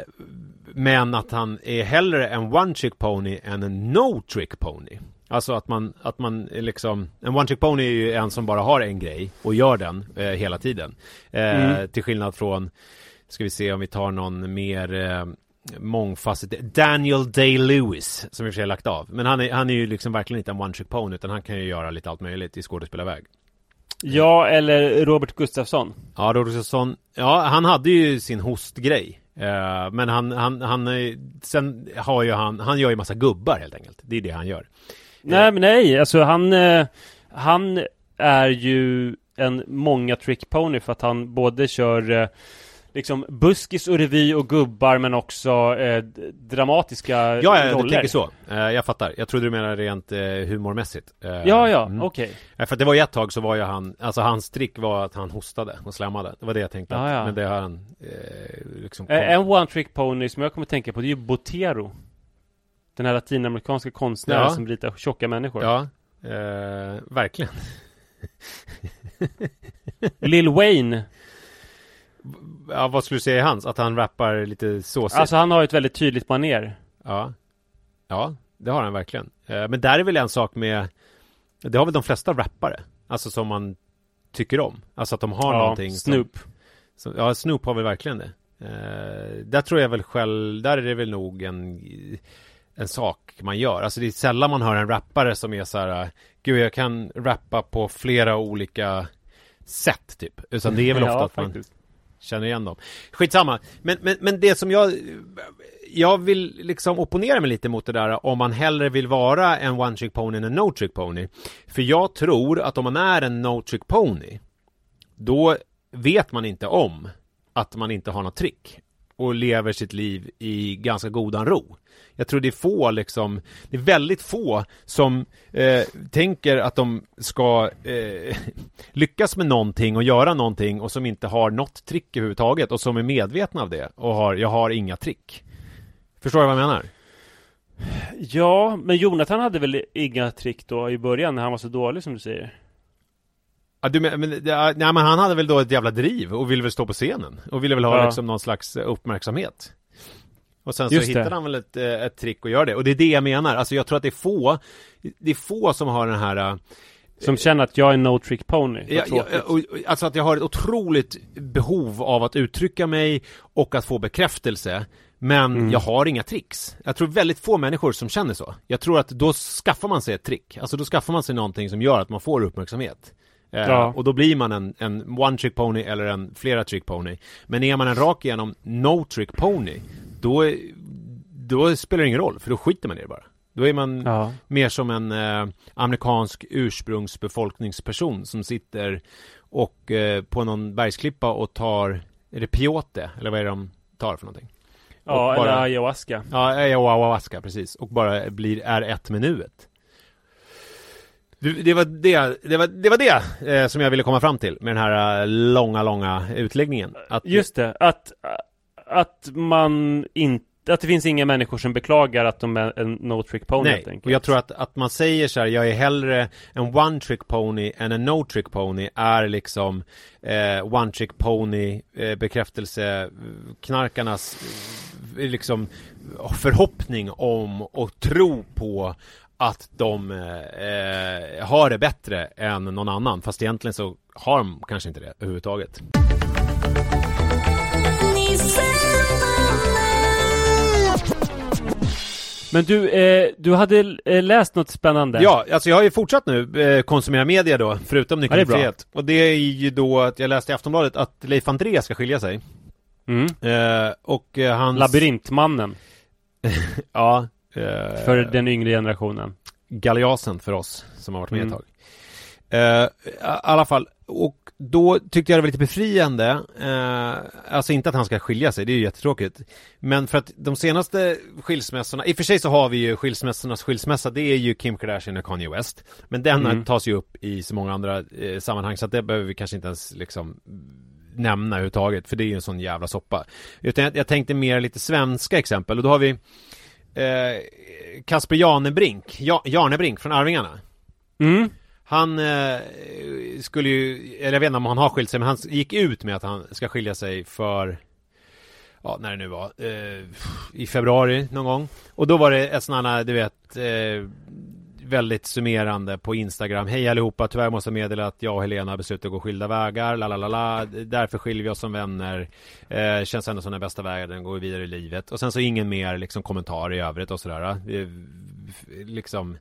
S3: men att han är hellre en one trick pony än en no trick pony. Alltså att man, att man liksom, en one trick pony är ju en som bara har en grej och gör den eh, hela tiden, eh,
S4: Mm.
S3: till skillnad från, ska vi se om vi tar någon mer eh, mångfacetterad, Daniel Day-Lewis som i och för sig har lagt av, men han är, han är ju liksom verkligen inte en one trick pony, utan han kan ju göra lite allt möjligt i skådespelarväg.
S4: Ja, eller Robert Gustafsson.
S3: Ja, Robert Gustafsson, ja, han hade ju sin hostgrej, eh, men han, han, han eh, sen har ju han, han gör ju massa gubbar helt enkelt, det är det han gör.
S4: Nej, men nej, alltså han, eh, han är ju en många trick pony för att han både kör eh, liksom buskis och revy och gubbar, men också eh, d- dramatiska
S3: Ja, ja,
S4: roller.
S3: du tänker så. Eh, jag fattar. Jag trodde du menar rent eh, humormässigt. Eh,
S4: Ja, ja,
S3: mm.
S4: okej.
S3: Ja, för att det var ju ett tag så var ju han, alltså hans trick var att han hostade och slammade. Det var det jag tänkte.
S4: Ja,
S3: att,
S4: ja.
S3: Men det har han eh, liksom...
S4: Eh, En one trick pony som jag kommer att tänka på, det är ju Botero. Den här latinamerikanska konstnären
S3: Ja.
S4: som ritar tjocka människor.
S3: Ja, eh, verkligen.
S4: Lil Wayne.
S3: Ja, vad skulle du säga i hans? Att han rappar lite såsigt?
S4: Alltså han har ett väldigt tydligt maner.
S3: Ja. Ja, det har han verkligen. Eh, men där är väl en sak med... Det har väl de flesta rappare. Alltså som man tycker om. Alltså att de har
S4: Ja,
S3: någonting som-
S4: Snoop.
S3: Så, ja, Snoop har väl verkligen det. Eh, där tror jag väl själv, där är det väl nog en, en sak man gör. Alltså det är sällan man hör en rappare som är så här, gud jag kan rappa på flera olika sätt typ. Utan det är väl ofta
S4: Ja,
S3: att man
S4: faktiskt.
S3: känner igen dem. Skitsamma. Men, men, men det som jag jag vill liksom opponera mig lite mot det där, om man hellre vill vara en one trick pony än en no trick pony. För jag tror att om man är en no trick pony, då vet man inte om att man inte har något trick och lever sitt liv i ganska godan ro. Jag tror det är få liksom, det är väldigt få som eh, tänker att de ska eh, lyckas med någonting och göra någonting och som inte har något trick överhuvudtaget och som är medvetna av det och har, jag har inga trick. Förstår du vad jag menar?
S4: Ja, men Jonathan hade väl inga trick då i början när han var så dålig som du säger?
S3: Ja, du, men, men, ja, nej, men han hade väl då ett jävla driv och ville väl stå på scenen och ville väl ha
S4: ja.
S3: liksom någon slags uppmärksamhet. Och sen så
S4: Just
S3: hittade
S4: det.
S3: han väl ett, ett trick att göra det. Och det är det jag menar. Alltså jag tror att det är få det är få som har den här
S4: som känner att jag är no trick pony.
S3: Ja, ja, och, alltså att jag har ett otroligt behov av att uttrycka mig och att få bekräftelse. Men mm. jag har inga tricks. Jag tror väldigt få människor som känner så. Jag tror att då skaffar man sig ett trick. Alltså då skaffar man sig någonting som gör att man får uppmärksamhet. Ja. Uh, och då blir man en, en one trick pony eller en flera trick pony. Men är man en rak igenom no trick pony, då, då spelar det ingen roll, för då skiter man i det bara. Då är man ja. mer som en eh, amerikansk ursprungsbefolkningsperson som sitter och eh, på någon bergsklippa och tar, är det peyote? Eller vad är det de tar för någonting?
S4: Ja,
S3: bara,
S4: eller ayahuasca.
S3: Ja, ayahuasca, precis. Och bara blir, är ett med nuet. Det var det, det, var, det, var det eh, som jag ville komma fram till med den här eh, långa, långa utläggningen. Att,
S4: Just det, att, att man inte att det finns inga människor som beklagar att de är en no-trick pony.
S3: Nej, och jag tror att, att man säger så här, jag är hellre en one-trick pony än en no-trick pony, är liksom eh, one-trick pony eh, bekräftelse knarkarnas eh, liksom förhoppning om och tro på att de eh, har det bättre än någon annan, fast egentligen så har de kanske inte det överhuvudtaget.
S4: Men du, eh, du hade eh, läst något spännande.
S3: Ja, alltså jag har ju fortsatt nu eh, konsumera media då, förutom Nykterhetsfrihet. Ja, och det är ju då att jag läste i Aftonbladet att Leif André ska skilja sig.
S4: Mm.
S3: Eh, och eh, hans...
S4: Labyrintmannen.
S3: Ja. Eh,
S4: för den yngre generationen.
S3: Galeasen för oss som har varit med
S4: mm.
S3: ett tag. Eh, I alla fall, och då tyckte jag det var lite befriande, eh, alltså inte att han ska skilja sig, det är ju jättetråkigt, men för att de senaste skilsmässorna, i och för sig så har vi ju skilsmässornas skilsmässa, det är ju Kim Kardashian och Kanye West, men den mm. tas ju upp i så många andra eh, sammanhang, så att det behöver vi kanske inte ens liksom nämna överhuvudtaget, för det är ju en sån jävla soppa. Utan jag, jag tänkte mer lite svenska exempel, och då har vi eh, Kasper Janebrink ja, Janebrink från Arvingarna.
S4: Mm.
S3: Han eh, skulle ju, eller jag vet inte om han har skilt sig, men han gick ut med att han ska skilja sig för, ja, när det nu var, eh, i februari någon gång. Och då var det ett sån här, du vet, eh, väldigt summerande på Instagram. Hej allihopa, tyvärr måste jag meddela att jag och Helena har beslutat att gå skilda vägar. Lalalala, därför skiljer vi oss som vänner. Eh, känns ändå som den bästa vägen, går vidare i livet. Och sen så ingen mer liksom kommentar i övrigt och sådär. Eh, liksom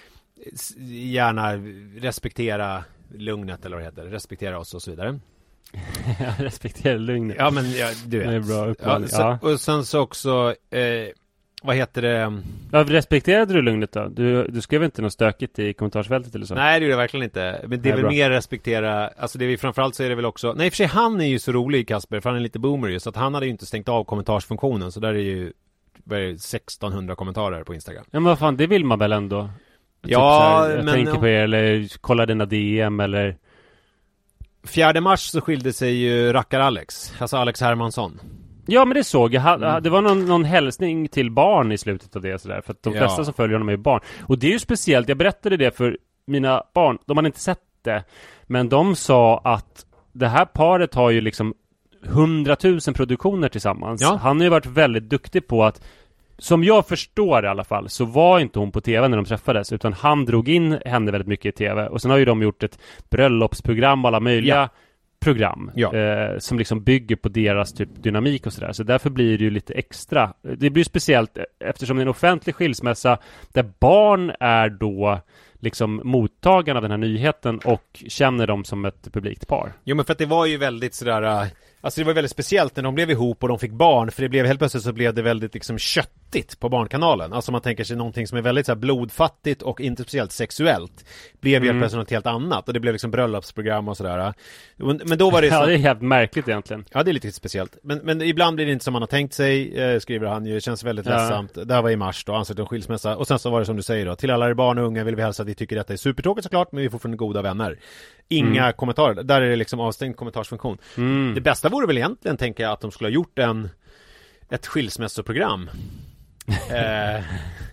S3: gärna respektera lugnet, eller vad det heter, respektera oss och så vidare.
S4: Ja, respektera lugnet.
S3: Ja, men ja, du vet.
S4: Det är bra
S3: ja, så, ja. Och sen så också eh, vad heter det?
S4: Ja, respekterade du lugnet då? Du, du skrev inte något stökigt i kommentarsfältet eller så?
S3: Nej, det gjorde jag verkligen inte. Men det är, är väl bra. Mer respektera, alltså det är vi framförallt så är det väl också, nej i och för sig han är ju så rolig, Kasper, för han är lite boomer ju, så att han hade ju inte stängt av kommentarsfunktionen, så där är ju sextonhundra kommentarer på Instagram.
S4: Ja, men vad fan, det vill man väl ändå?
S3: Ja,
S4: typ här, jag
S3: men
S4: tänker på er, eller kolla dina D M, eller
S3: fjärde mars så skilde sig ju Rackar Alex, alltså Alex Hermansson.
S4: Ja, men det såg jag.
S3: Mm.
S4: Det var någon, någon hälsning till barn i slutet av det sådär, för att de flesta ja. som följer honom är barn. Och det är ju speciellt, jag berättade det för mina barn, de hade inte sett det, men de sa att det här paret har ju liksom hundratusen produktioner tillsammans. Ja. Han har ju varit väldigt duktig på att, som jag förstår i alla fall, så var inte hon på tv när de träffades, utan han drog in henne väldigt mycket i tv. Och sen har ju de gjort ett bröllopsprogram och alla möjliga ja. program
S3: ja.
S4: eh, som liksom bygger på deras typ dynamik och sådär. Så därför blir det ju lite extra. Det blir speciellt eftersom det är en offentlig skilsmässa där barn är då liksom mottagarna av den här nyheten och känner dem som ett publikt par.
S3: Jo, men för att det var ju väldigt sådär, alltså det var väldigt speciellt när de blev ihop och de fick barn, för det blev helt plötsligt så blev det väldigt liksom köttigt på Barnkanalen. Alltså man tänker sig någonting som är väldigt så här blodfattigt och inte speciellt sexuellt, blev mm. helt plötsligt något helt annat, och det blev liksom bröllopsprogram och sådär. Men då var det så...
S4: Ja, det är helt märkligt egentligen.
S3: Ja, det är lite speciellt. Men, men ibland blir det inte som man har tänkt sig, eh, skriver han ju. Det känns väldigt
S4: ja.
S3: ledsamt. Det här var i mars då, ansökte om skilsmässa. Och sen så var det som du säger då, till alla er barn och unga vill vi hälsa att vi tycker detta är supertråkigt såklart, men vi är fortfarande goda vänner. Inga mm. kommentarer. Där är det liksom avstängd kommentarsfunktion. Mm. Det bästa vore väl egentligen, tänker jag, att de skulle ha gjort en ett skilsmässoprogram. eh,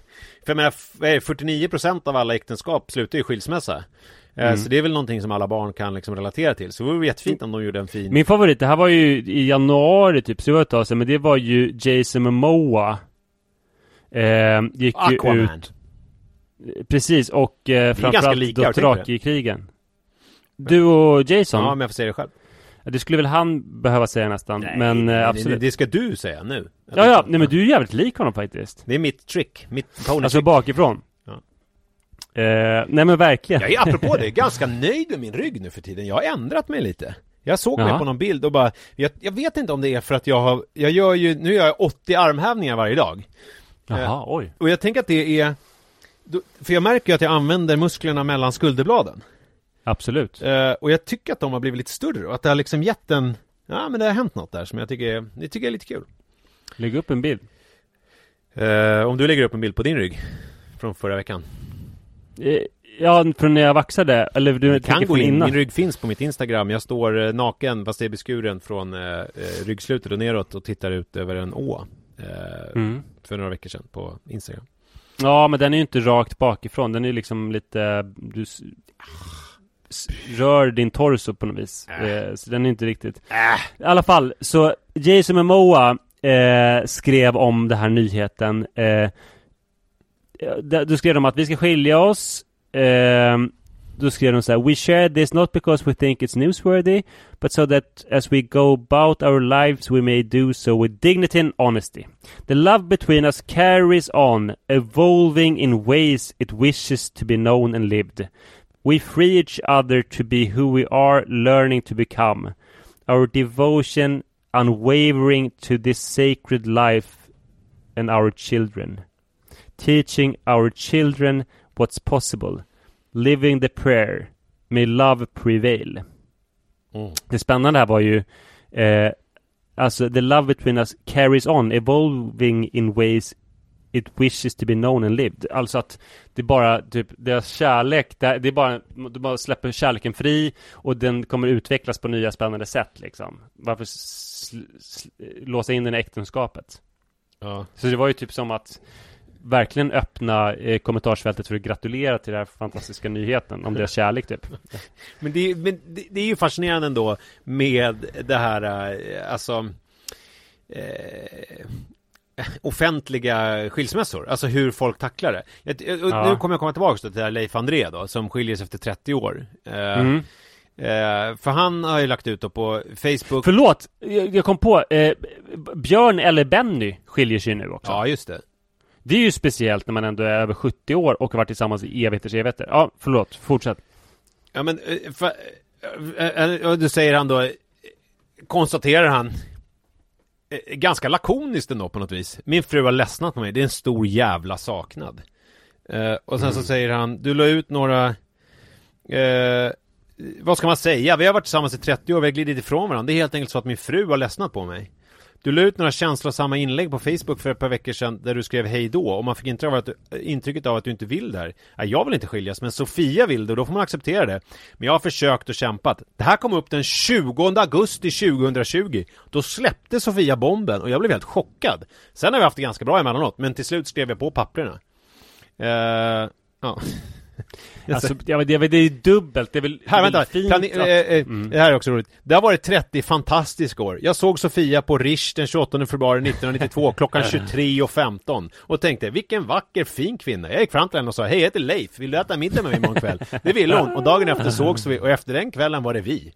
S3: För jag menar, fyrtionio procent av alla äktenskap slutar i skilsmässa. Mm. Så det är väl någonting som alla barn kan liksom relatera till. Så det var jättefint om de gjorde en fin...
S4: Min favorit, det här var ju i januari typ, så det var ett tag sedan, men det var ju Jason Momoa. Eh, gick
S3: Aquaman.
S4: ju ut... Precis, och eh, framförallt Dothraki-krigen. Du och Jason?
S3: Ja, men jag får säga det själv.
S4: Ja, det skulle väl han behöva säga nästan.
S3: Nej,
S4: men
S3: nej,
S4: eh,
S3: nej,
S4: absolut.
S3: det ska du säga nu.
S4: Ja, ja, nej men du är jävligt lik honom faktiskt.
S3: Det är mitt trick, mitt pony
S4: Alltså
S3: trick.
S4: bakifrån.
S3: Ja.
S4: Eh, nej men verkligen.
S3: Jag är apropå det, ganska nöjd med min rygg nu för tiden. Jag har ändrat mig lite. Jag såg mig
S4: Jaha.
S3: på någon bild och bara, jag, jag vet inte om det är för att jag har, jag gör ju, nu gör jag åttio armhävningar varje dag.
S4: Jaha,
S3: eh,
S4: oj.
S3: Och jag tänker att det är, då, för jag märker ju att jag använder musklerna mellan skulderbladen.
S4: Absolut.
S3: Eh, och jag tycker att de har blivit lite större och att det har liksom gett en, ja men det har hänt något där som jag tycker, det tycker jag är lite kul.
S4: Lägg upp en bild.
S3: Eh, om du lägger upp en bild på din rygg från förra veckan.
S4: Eh, ja, från när jag vaxade. Eller du
S3: kan gå
S4: från
S3: in,
S4: innan.
S3: min rygg finns på mitt Instagram. Jag står eh, naken, fast det är beskuren från eh, eh, ryggslutet och neråt och tittar ut över en å. Eh,
S4: Mm.
S3: För några veckor sedan på Instagram.
S4: Ja, men den är ju inte rakt bakifrån. Den är ju liksom lite... Du s- s- rör din torso på något vis.
S3: Äh.
S4: Eh, så den är inte riktigt... I alla fall, så Jason Momoa eh, skrev om den här nyheten. Eh, du skrev om att vi ska skilja oss. Eh, då skrev de så här: We share this not because we think it's newsworthy, but so that as we go about our lives we may do so with dignity and honesty. The love between us carries on, evolving in ways it wishes to be known and lived. We free each other to be who we are learning to become. Our devotion unwavering to this sacred life and our children. Teaching our children what's possible. Living the prayer. May love prevail.
S3: Mm.
S4: Det spännande här var ju eh, alltså the love between us carries on, evolving in ways it wishes to be known and lived. Alltså att det bara typ deras kärlek, det, det är bara, du bara släpper kärleken fri och den kommer utvecklas på nya spännande sätt liksom. Varför sl, sl, låsa in den i äktenskapet?
S3: Ja.
S4: Så det var ju typ som att verkligen öppna eh, kommentarsfältet för att gratulera till den här fantastiska nyheten om deras kärlek typ.
S3: Men, det, men det, det är ju fascinerande ändå med det här, eh, alltså eh, offentliga skilsmässor, alltså hur folk tacklar det. Jag, och
S4: Ja.
S3: Nu kommer jag komma tillbaka till det här Leif André då, som skiljer sig efter trettio år. Eh,
S4: Mm.
S3: eh, för han har ju lagt ut då på Facebook.
S4: Förlåt, jag, jag kom på eh, Björn eller Benny skiljer sig nu också.
S3: Ja, just det.
S4: Det är ju speciellt när man ändå är över sjuttio år och har varit tillsammans i evigheters evigheter. Ja, förlåt, fortsätt.
S3: Ja, men eh, för, eh, eh, och då säger han då, eh, konstaterar han eh, ganska lakoniskt ändå på något vis. Min fru har ledsnat på mig, det är en stor jävla saknad. Eh, och sen
S4: Mm.
S3: så säger han, du la ut några eh, vad ska man säga? Vi har varit tillsammans i trettio år, vi har glidit ifrån varandra. Det är helt enkelt så att min fru har ledsnat på mig. Du la ut några känslosamma inlägg på Facebook för ett par veckor sedan där du skrev hej då, och man fick intryck av att du, intrycket av att du inte vill det här. Nej, jag vill inte skiljas, men Sofia vill det och då får man acceptera det. Men jag har försökt och kämpat. Det här kom upp den tjugonde augusti tjugohundratjugo. Då släppte Sofia bomben och jag blev helt chockad. Sen har vi haft det ganska bra emellanåt, men till slut skrev jag på papperna. Uh, ja.
S4: Alltså, jag vet, jag vet, det är dubbelt. Det är väl,
S3: Här,
S4: det är väl
S3: vänta,
S4: fint
S3: kan ni,
S4: att-
S3: eh, eh,
S4: Mm.
S3: det här är också roligt. Det har varit trettio fantastiska år. Jag såg Sofia på Rish den tjugoåttonde februari nittonhundranittiotvå klockan tjugotre och femton och tänkte, vilken vacker, fin kvinna. Jag gick fram till henne och sa, hej, jag heter Leif, vill du äta middag med mig imorgon kväll? Det ville hon, och dagen efter sågs vi, och efter den kvällen var det vi.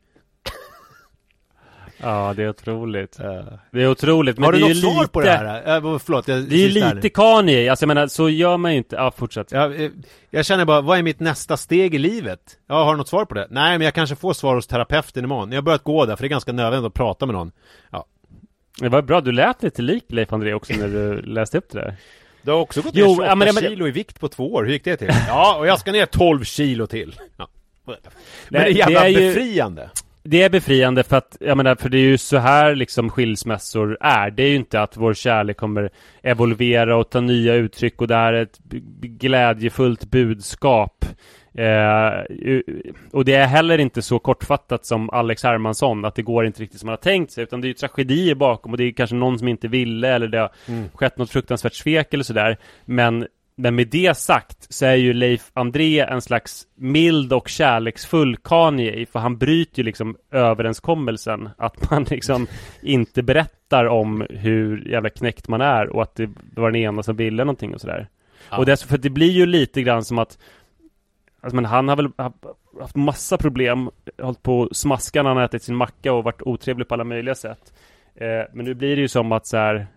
S4: Ja, det är otroligt. Det är otroligt, men
S3: Har du
S4: det är
S3: något
S4: ju
S3: svar
S4: lite...
S3: på det här? Äh, förlåt, jag,
S4: Det är ju
S3: sista här
S4: lite
S3: nu.
S4: Kanye. Alltså jag menar, så gör man ju inte. Ja, fortsätt.
S3: jag, eh, jag känner bara, vad är mitt nästa steg i livet? Ja, har du något svar på det? Nej, men jag kanske får svar hos terapeuten imorgon. Jag har börjat gå där, för det är ganska nödvändigt att prata med någon. Ja.
S4: Det var bra, du lät lite lik Leif André också när du läste upp det där.
S3: Du har också gått
S4: Jo,
S3: ner tjugoåtta
S4: ja, men- men-
S3: kilo i vikt på två år. Hur gick det till? Ja, och jag ska ner tolv kilo till. Ja. Men det är
S4: Nej,
S3: jävla
S4: det är ju-
S3: befriande.
S4: Det är befriande för att, jag menar, för det är ju så här liksom skilsmässor är. Det är ju inte att vår kärlek kommer evolvera och ta nya uttryck och det är ett b- glädjefullt budskap. Eh, och det är heller inte så kortfattat som Alex Hermansson, att det går inte riktigt som man har tänkt sig, utan det är ju tragedier bakom och det är kanske någon som inte ville eller det har
S3: Mm.
S4: skett något fruktansvärt svek eller sådär. Men Men med det sagt så är ju Leif André en slags mild och kärleksfull Kanye, för han bryter ju liksom överenskommelsen att man liksom inte berättar om hur jävla knäckt man är och att det var den ena som ville någonting och sådär. Ja. Och det, för det blir ju lite grann som att alltså, men han har väl haft massa problem, hållit på smaskan, han har ätit sin macka och varit otrevlig på alla möjliga sätt. Eh, men nu blir det ju som att så här,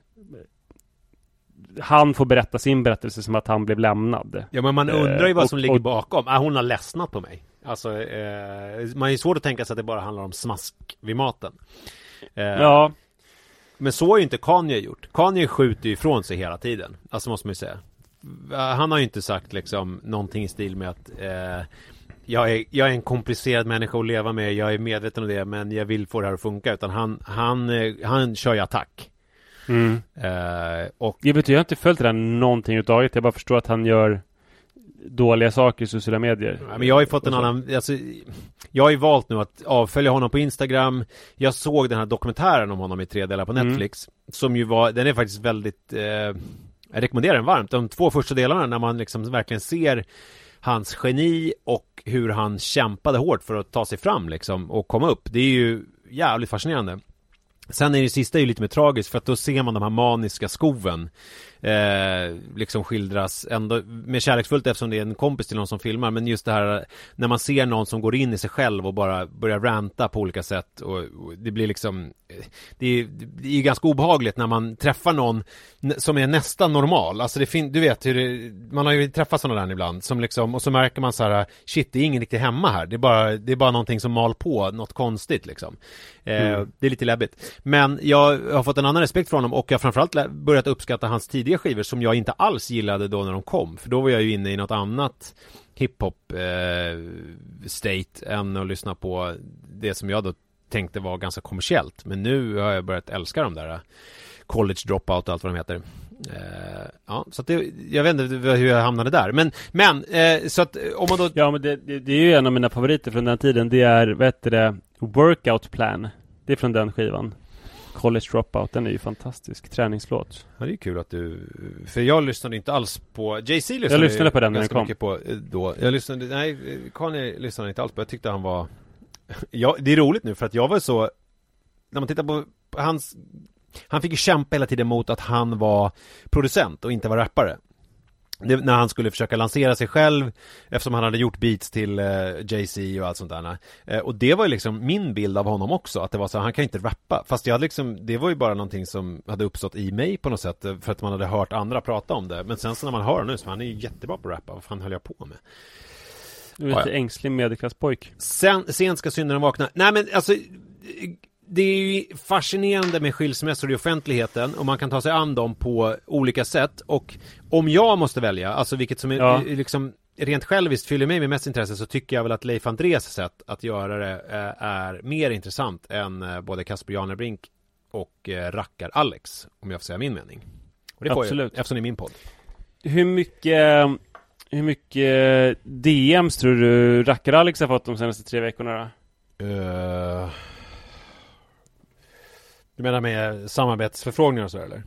S4: han får berätta sin berättelse som att han blev lämnad.
S3: Ja, men man undrar ju vad som
S4: och,
S3: ligger
S4: och,
S3: bakom. Ah, hon har ledsnat på mig. Alltså, eh, man är svårt att tänka sig att det bara handlar om smask vid maten. Eh,
S4: ja.
S3: Men så har ju inte Kanye gjort. Kanye skjuter ju ifrån sig hela tiden. Alltså måste man ju säga. Han har ju inte sagt liksom någonting i stil med att eh, jag, är, jag är en komplicerad människa att leva med. Jag är medveten om det, men jag vill få det här att funka. Utan han, han, han kör ju attack.
S4: Mm.
S3: Uh, och
S4: jag vet, jag har inte följt det där någonting uttaget. Jag bara förstår att han gör dåliga saker i sociala medier.
S3: Ja, men jag har ju fått en annan alltså, jag har ju valt nu att avfölja honom på Instagram. Jag såg den här dokumentären om honom i tre delar på Netflix mm. som ju var, den är faktiskt väldigt eh, jag rekommenderar den varmt. De två första delarna när man liksom verkligen ser hans geni och hur han kämpade hårt för att ta sig fram liksom och komma upp. Det är ju jävligt fascinerande. Sen är det sista ju lite mer tragiskt för att då ser man de här maniska skoven eh, liksom skildras ändå med kärleksfullt eftersom det är en kompis till någon som filmar, men just det här när man ser någon som går in i sig själv och bara börjar ranta på olika sätt och, och det blir liksom det är, det är ganska obehagligt när man träffar någon som är nästan normal. Alltså det fin- du vet hur det, man har ju träffat sådana där ibland som liksom, och så märker man så här shit, det är ingen riktigt hemma här. Det är bara, det är bara någonting som mal på något konstigt liksom. Eh, mm. Det är lite läbbigt. Men jag har fått en annan respekt för honom och jag har framförallt börjat uppskatta hans tidiga skivor som jag inte alls gillade då när de kom. För då var jag ju inne i något annat hiphop eh, state än att lyssna på det som jag då tänkte var ganska kommersiellt. Men nu har jag börjat älska de där College Dropout och allt vad de heter. Eh, ja, så att det, jag vet inte hur jag hamnade där. Men, men eh, så att om man då...
S4: Ja, men det, det, det är ju en av mina favoriter från den tiden. Det är, vet du det, Workout Plan. Det är från den skivan. College Dropout, den är ju fantastisk träningslåt.
S3: Ja, det är kul att du... För jag lyssnade inte alls på... Jay-Z lyssnade
S4: Jag lyssnade på den när den kom.
S3: På, då. Jag lyssnade... Nej, Kanye lyssnade inte alls på. Jag tyckte han var... Ja, det är roligt nu för att jag var så... När man tittar på hans... Han fick ju kämpa hela tiden mot att han var producent och inte var rappare. Det, när han skulle försöka lansera sig själv eftersom han hade gjort beats till eh, Jay-Z och allt sånt där. Eh, och det var ju liksom min bild av honom också, att det var så han kan inte rappa. Fast jag hade liksom, det var ju bara någonting som hade uppstått i mig på något sätt för att man hade hört andra prata om det. Men sen så när man hör nu så han är ju jättebra på att rappa. Vad fan höll jag på med?
S4: Du är lite ja, ja. ängslig medelklasspojk.
S3: Sen, sen ska syndaren vakna. Nej men alltså... Det är ju fascinerande med skilsmässor i offentligheten och man kan ta sig an dem på olika sätt. Och om jag måste välja, alltså vilket som är ja. liksom rent själviskt fyller mig med mest intresse, så tycker jag väl att Leif Andrés sätt att göra det är mer intressant än både Kasper Janebrink och Rackar Alex, om jag får säga min mening. Och det får Absolut. Jag, eftersom det är min podd.
S4: Hur mycket, hur mycket D Ms tror du Rackar Alex har fått de senaste tre veckorna då?
S3: Uh... Du menar med samarbetsförfrågningar och så eller?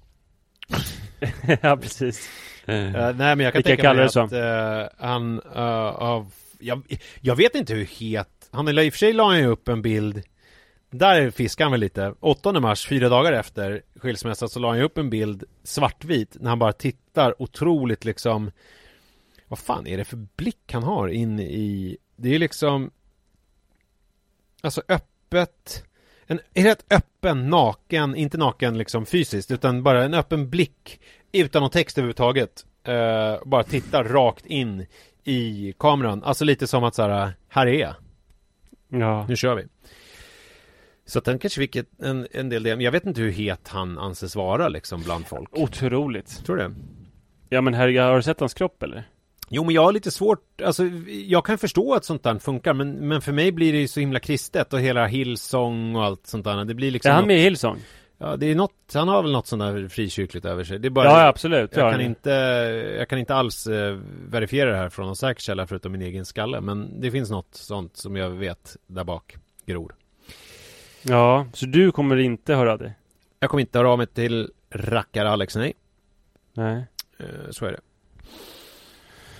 S4: Ja, precis.
S3: Uh, nej, men jag kan
S4: Vilka
S3: tänka mig
S4: att
S3: uh, han... Uh, uh, jag, jag vet inte hur het... Han är i och för sig la han ju upp en bild... Där fiskar han väl lite. åttonde mars, fyra dagar efter skilsmässan, så la han ju upp en bild svartvit när han bara tittar otroligt liksom... Vad fan är det för blick han har in i... Det är liksom... Alltså öppet... En helt öppen, naken, inte naken liksom fysiskt, utan bara en öppen blick utan någon text överhuvudtaget. Uh, bara tittar rakt in i kameran. Alltså lite som att så här, här är jag.
S4: Ja.
S3: Nu kör vi. Så att den kanske fick ett, en, en del det. Men jag vet inte hur het han anses vara liksom bland folk.
S4: Otroligt.
S3: Tror du det?
S4: Ja, men herregud, har du sett hans kropp eller?
S3: Jo, men jag har lite svårt, alltså jag kan förstå att sånt där funkar, men, men för mig blir det ju så himla kristet och hela Hillsong och allt sånt där. Det blir liksom...
S4: Är han
S3: något,
S4: med i Hillsong?
S3: Ja, det är något, han har väl något sånt där frikyrkligt över sig. Det är bara,
S4: ja, absolut.
S3: Jag
S4: ja,
S3: kan,
S4: det.
S3: inte, jag kan inte alls eh, verifiera det här från någon säker källa förutom min egen skalle, men det finns något sånt som jag vet där bak gror.
S4: Ja, så du kommer inte höra det?
S3: Jag kommer inte höra av mig till Rackar Alex, nej.
S4: Nej.
S3: Eh, så är det.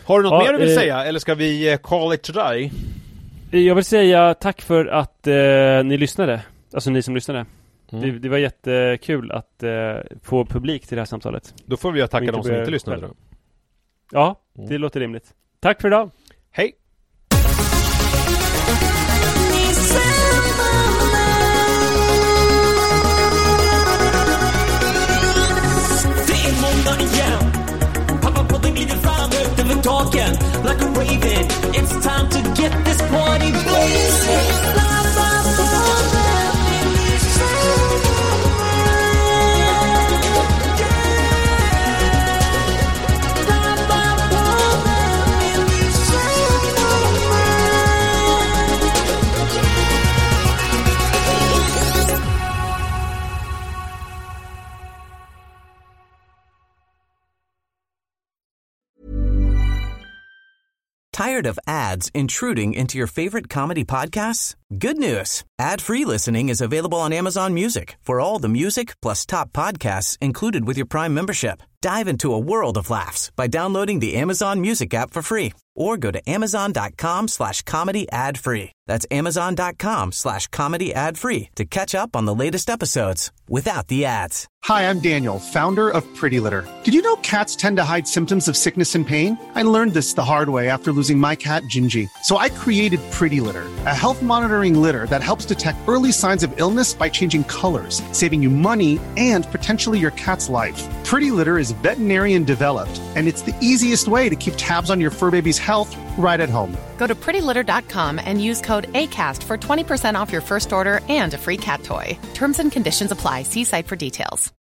S3: Har du något
S4: Ja,
S3: mer du vill
S4: eh,
S3: säga? Eller ska vi call it today?
S4: Jag vill säga tack för att eh, ni lyssnade. Alltså ni som lyssnade.
S3: Mm.
S4: Det, det var jättekul att eh, få publik till det här samtalet.
S3: Då får vi tacka de som inte lyssnade
S4: själv.
S3: då.
S4: Ja,
S3: Mm.
S4: det låter rimligt. Tack för idag.
S3: Hej!
S5: Det är måndag igen. Pappa podden glider fram ut över taken like a raven. It's time to get this party blazing.
S2: Tired of ads intruding into your favorite comedy podcasts? Good news. Ad-free listening is available on Amazon Music for all the music plus top podcasts included with your Prime membership. Dive into a world of laughs by downloading the Amazon Music app for free or go to amazon.com slash comedy ad free. That's amazon.com slash comedy ad free to catch up on the latest episodes without the ads.
S8: Hi, I'm Daniel, founder of Pretty Litter. Did you know cats tend to hide symptoms of sickness and pain? I learned this the hard way after losing my cat, Gingy. So I created Pretty Litter, a health monitoring litter that helps detect early signs of illness by changing colors, saving you money and potentially your cat's life. Pretty Litter is veterinarian developed, and it's the easiest way to keep tabs on your fur baby's health right at home.
S9: Go to pretty litter dot com and use code ACAST for twenty percent off your first order and a free cat toy. Terms and conditions apply. See site for details.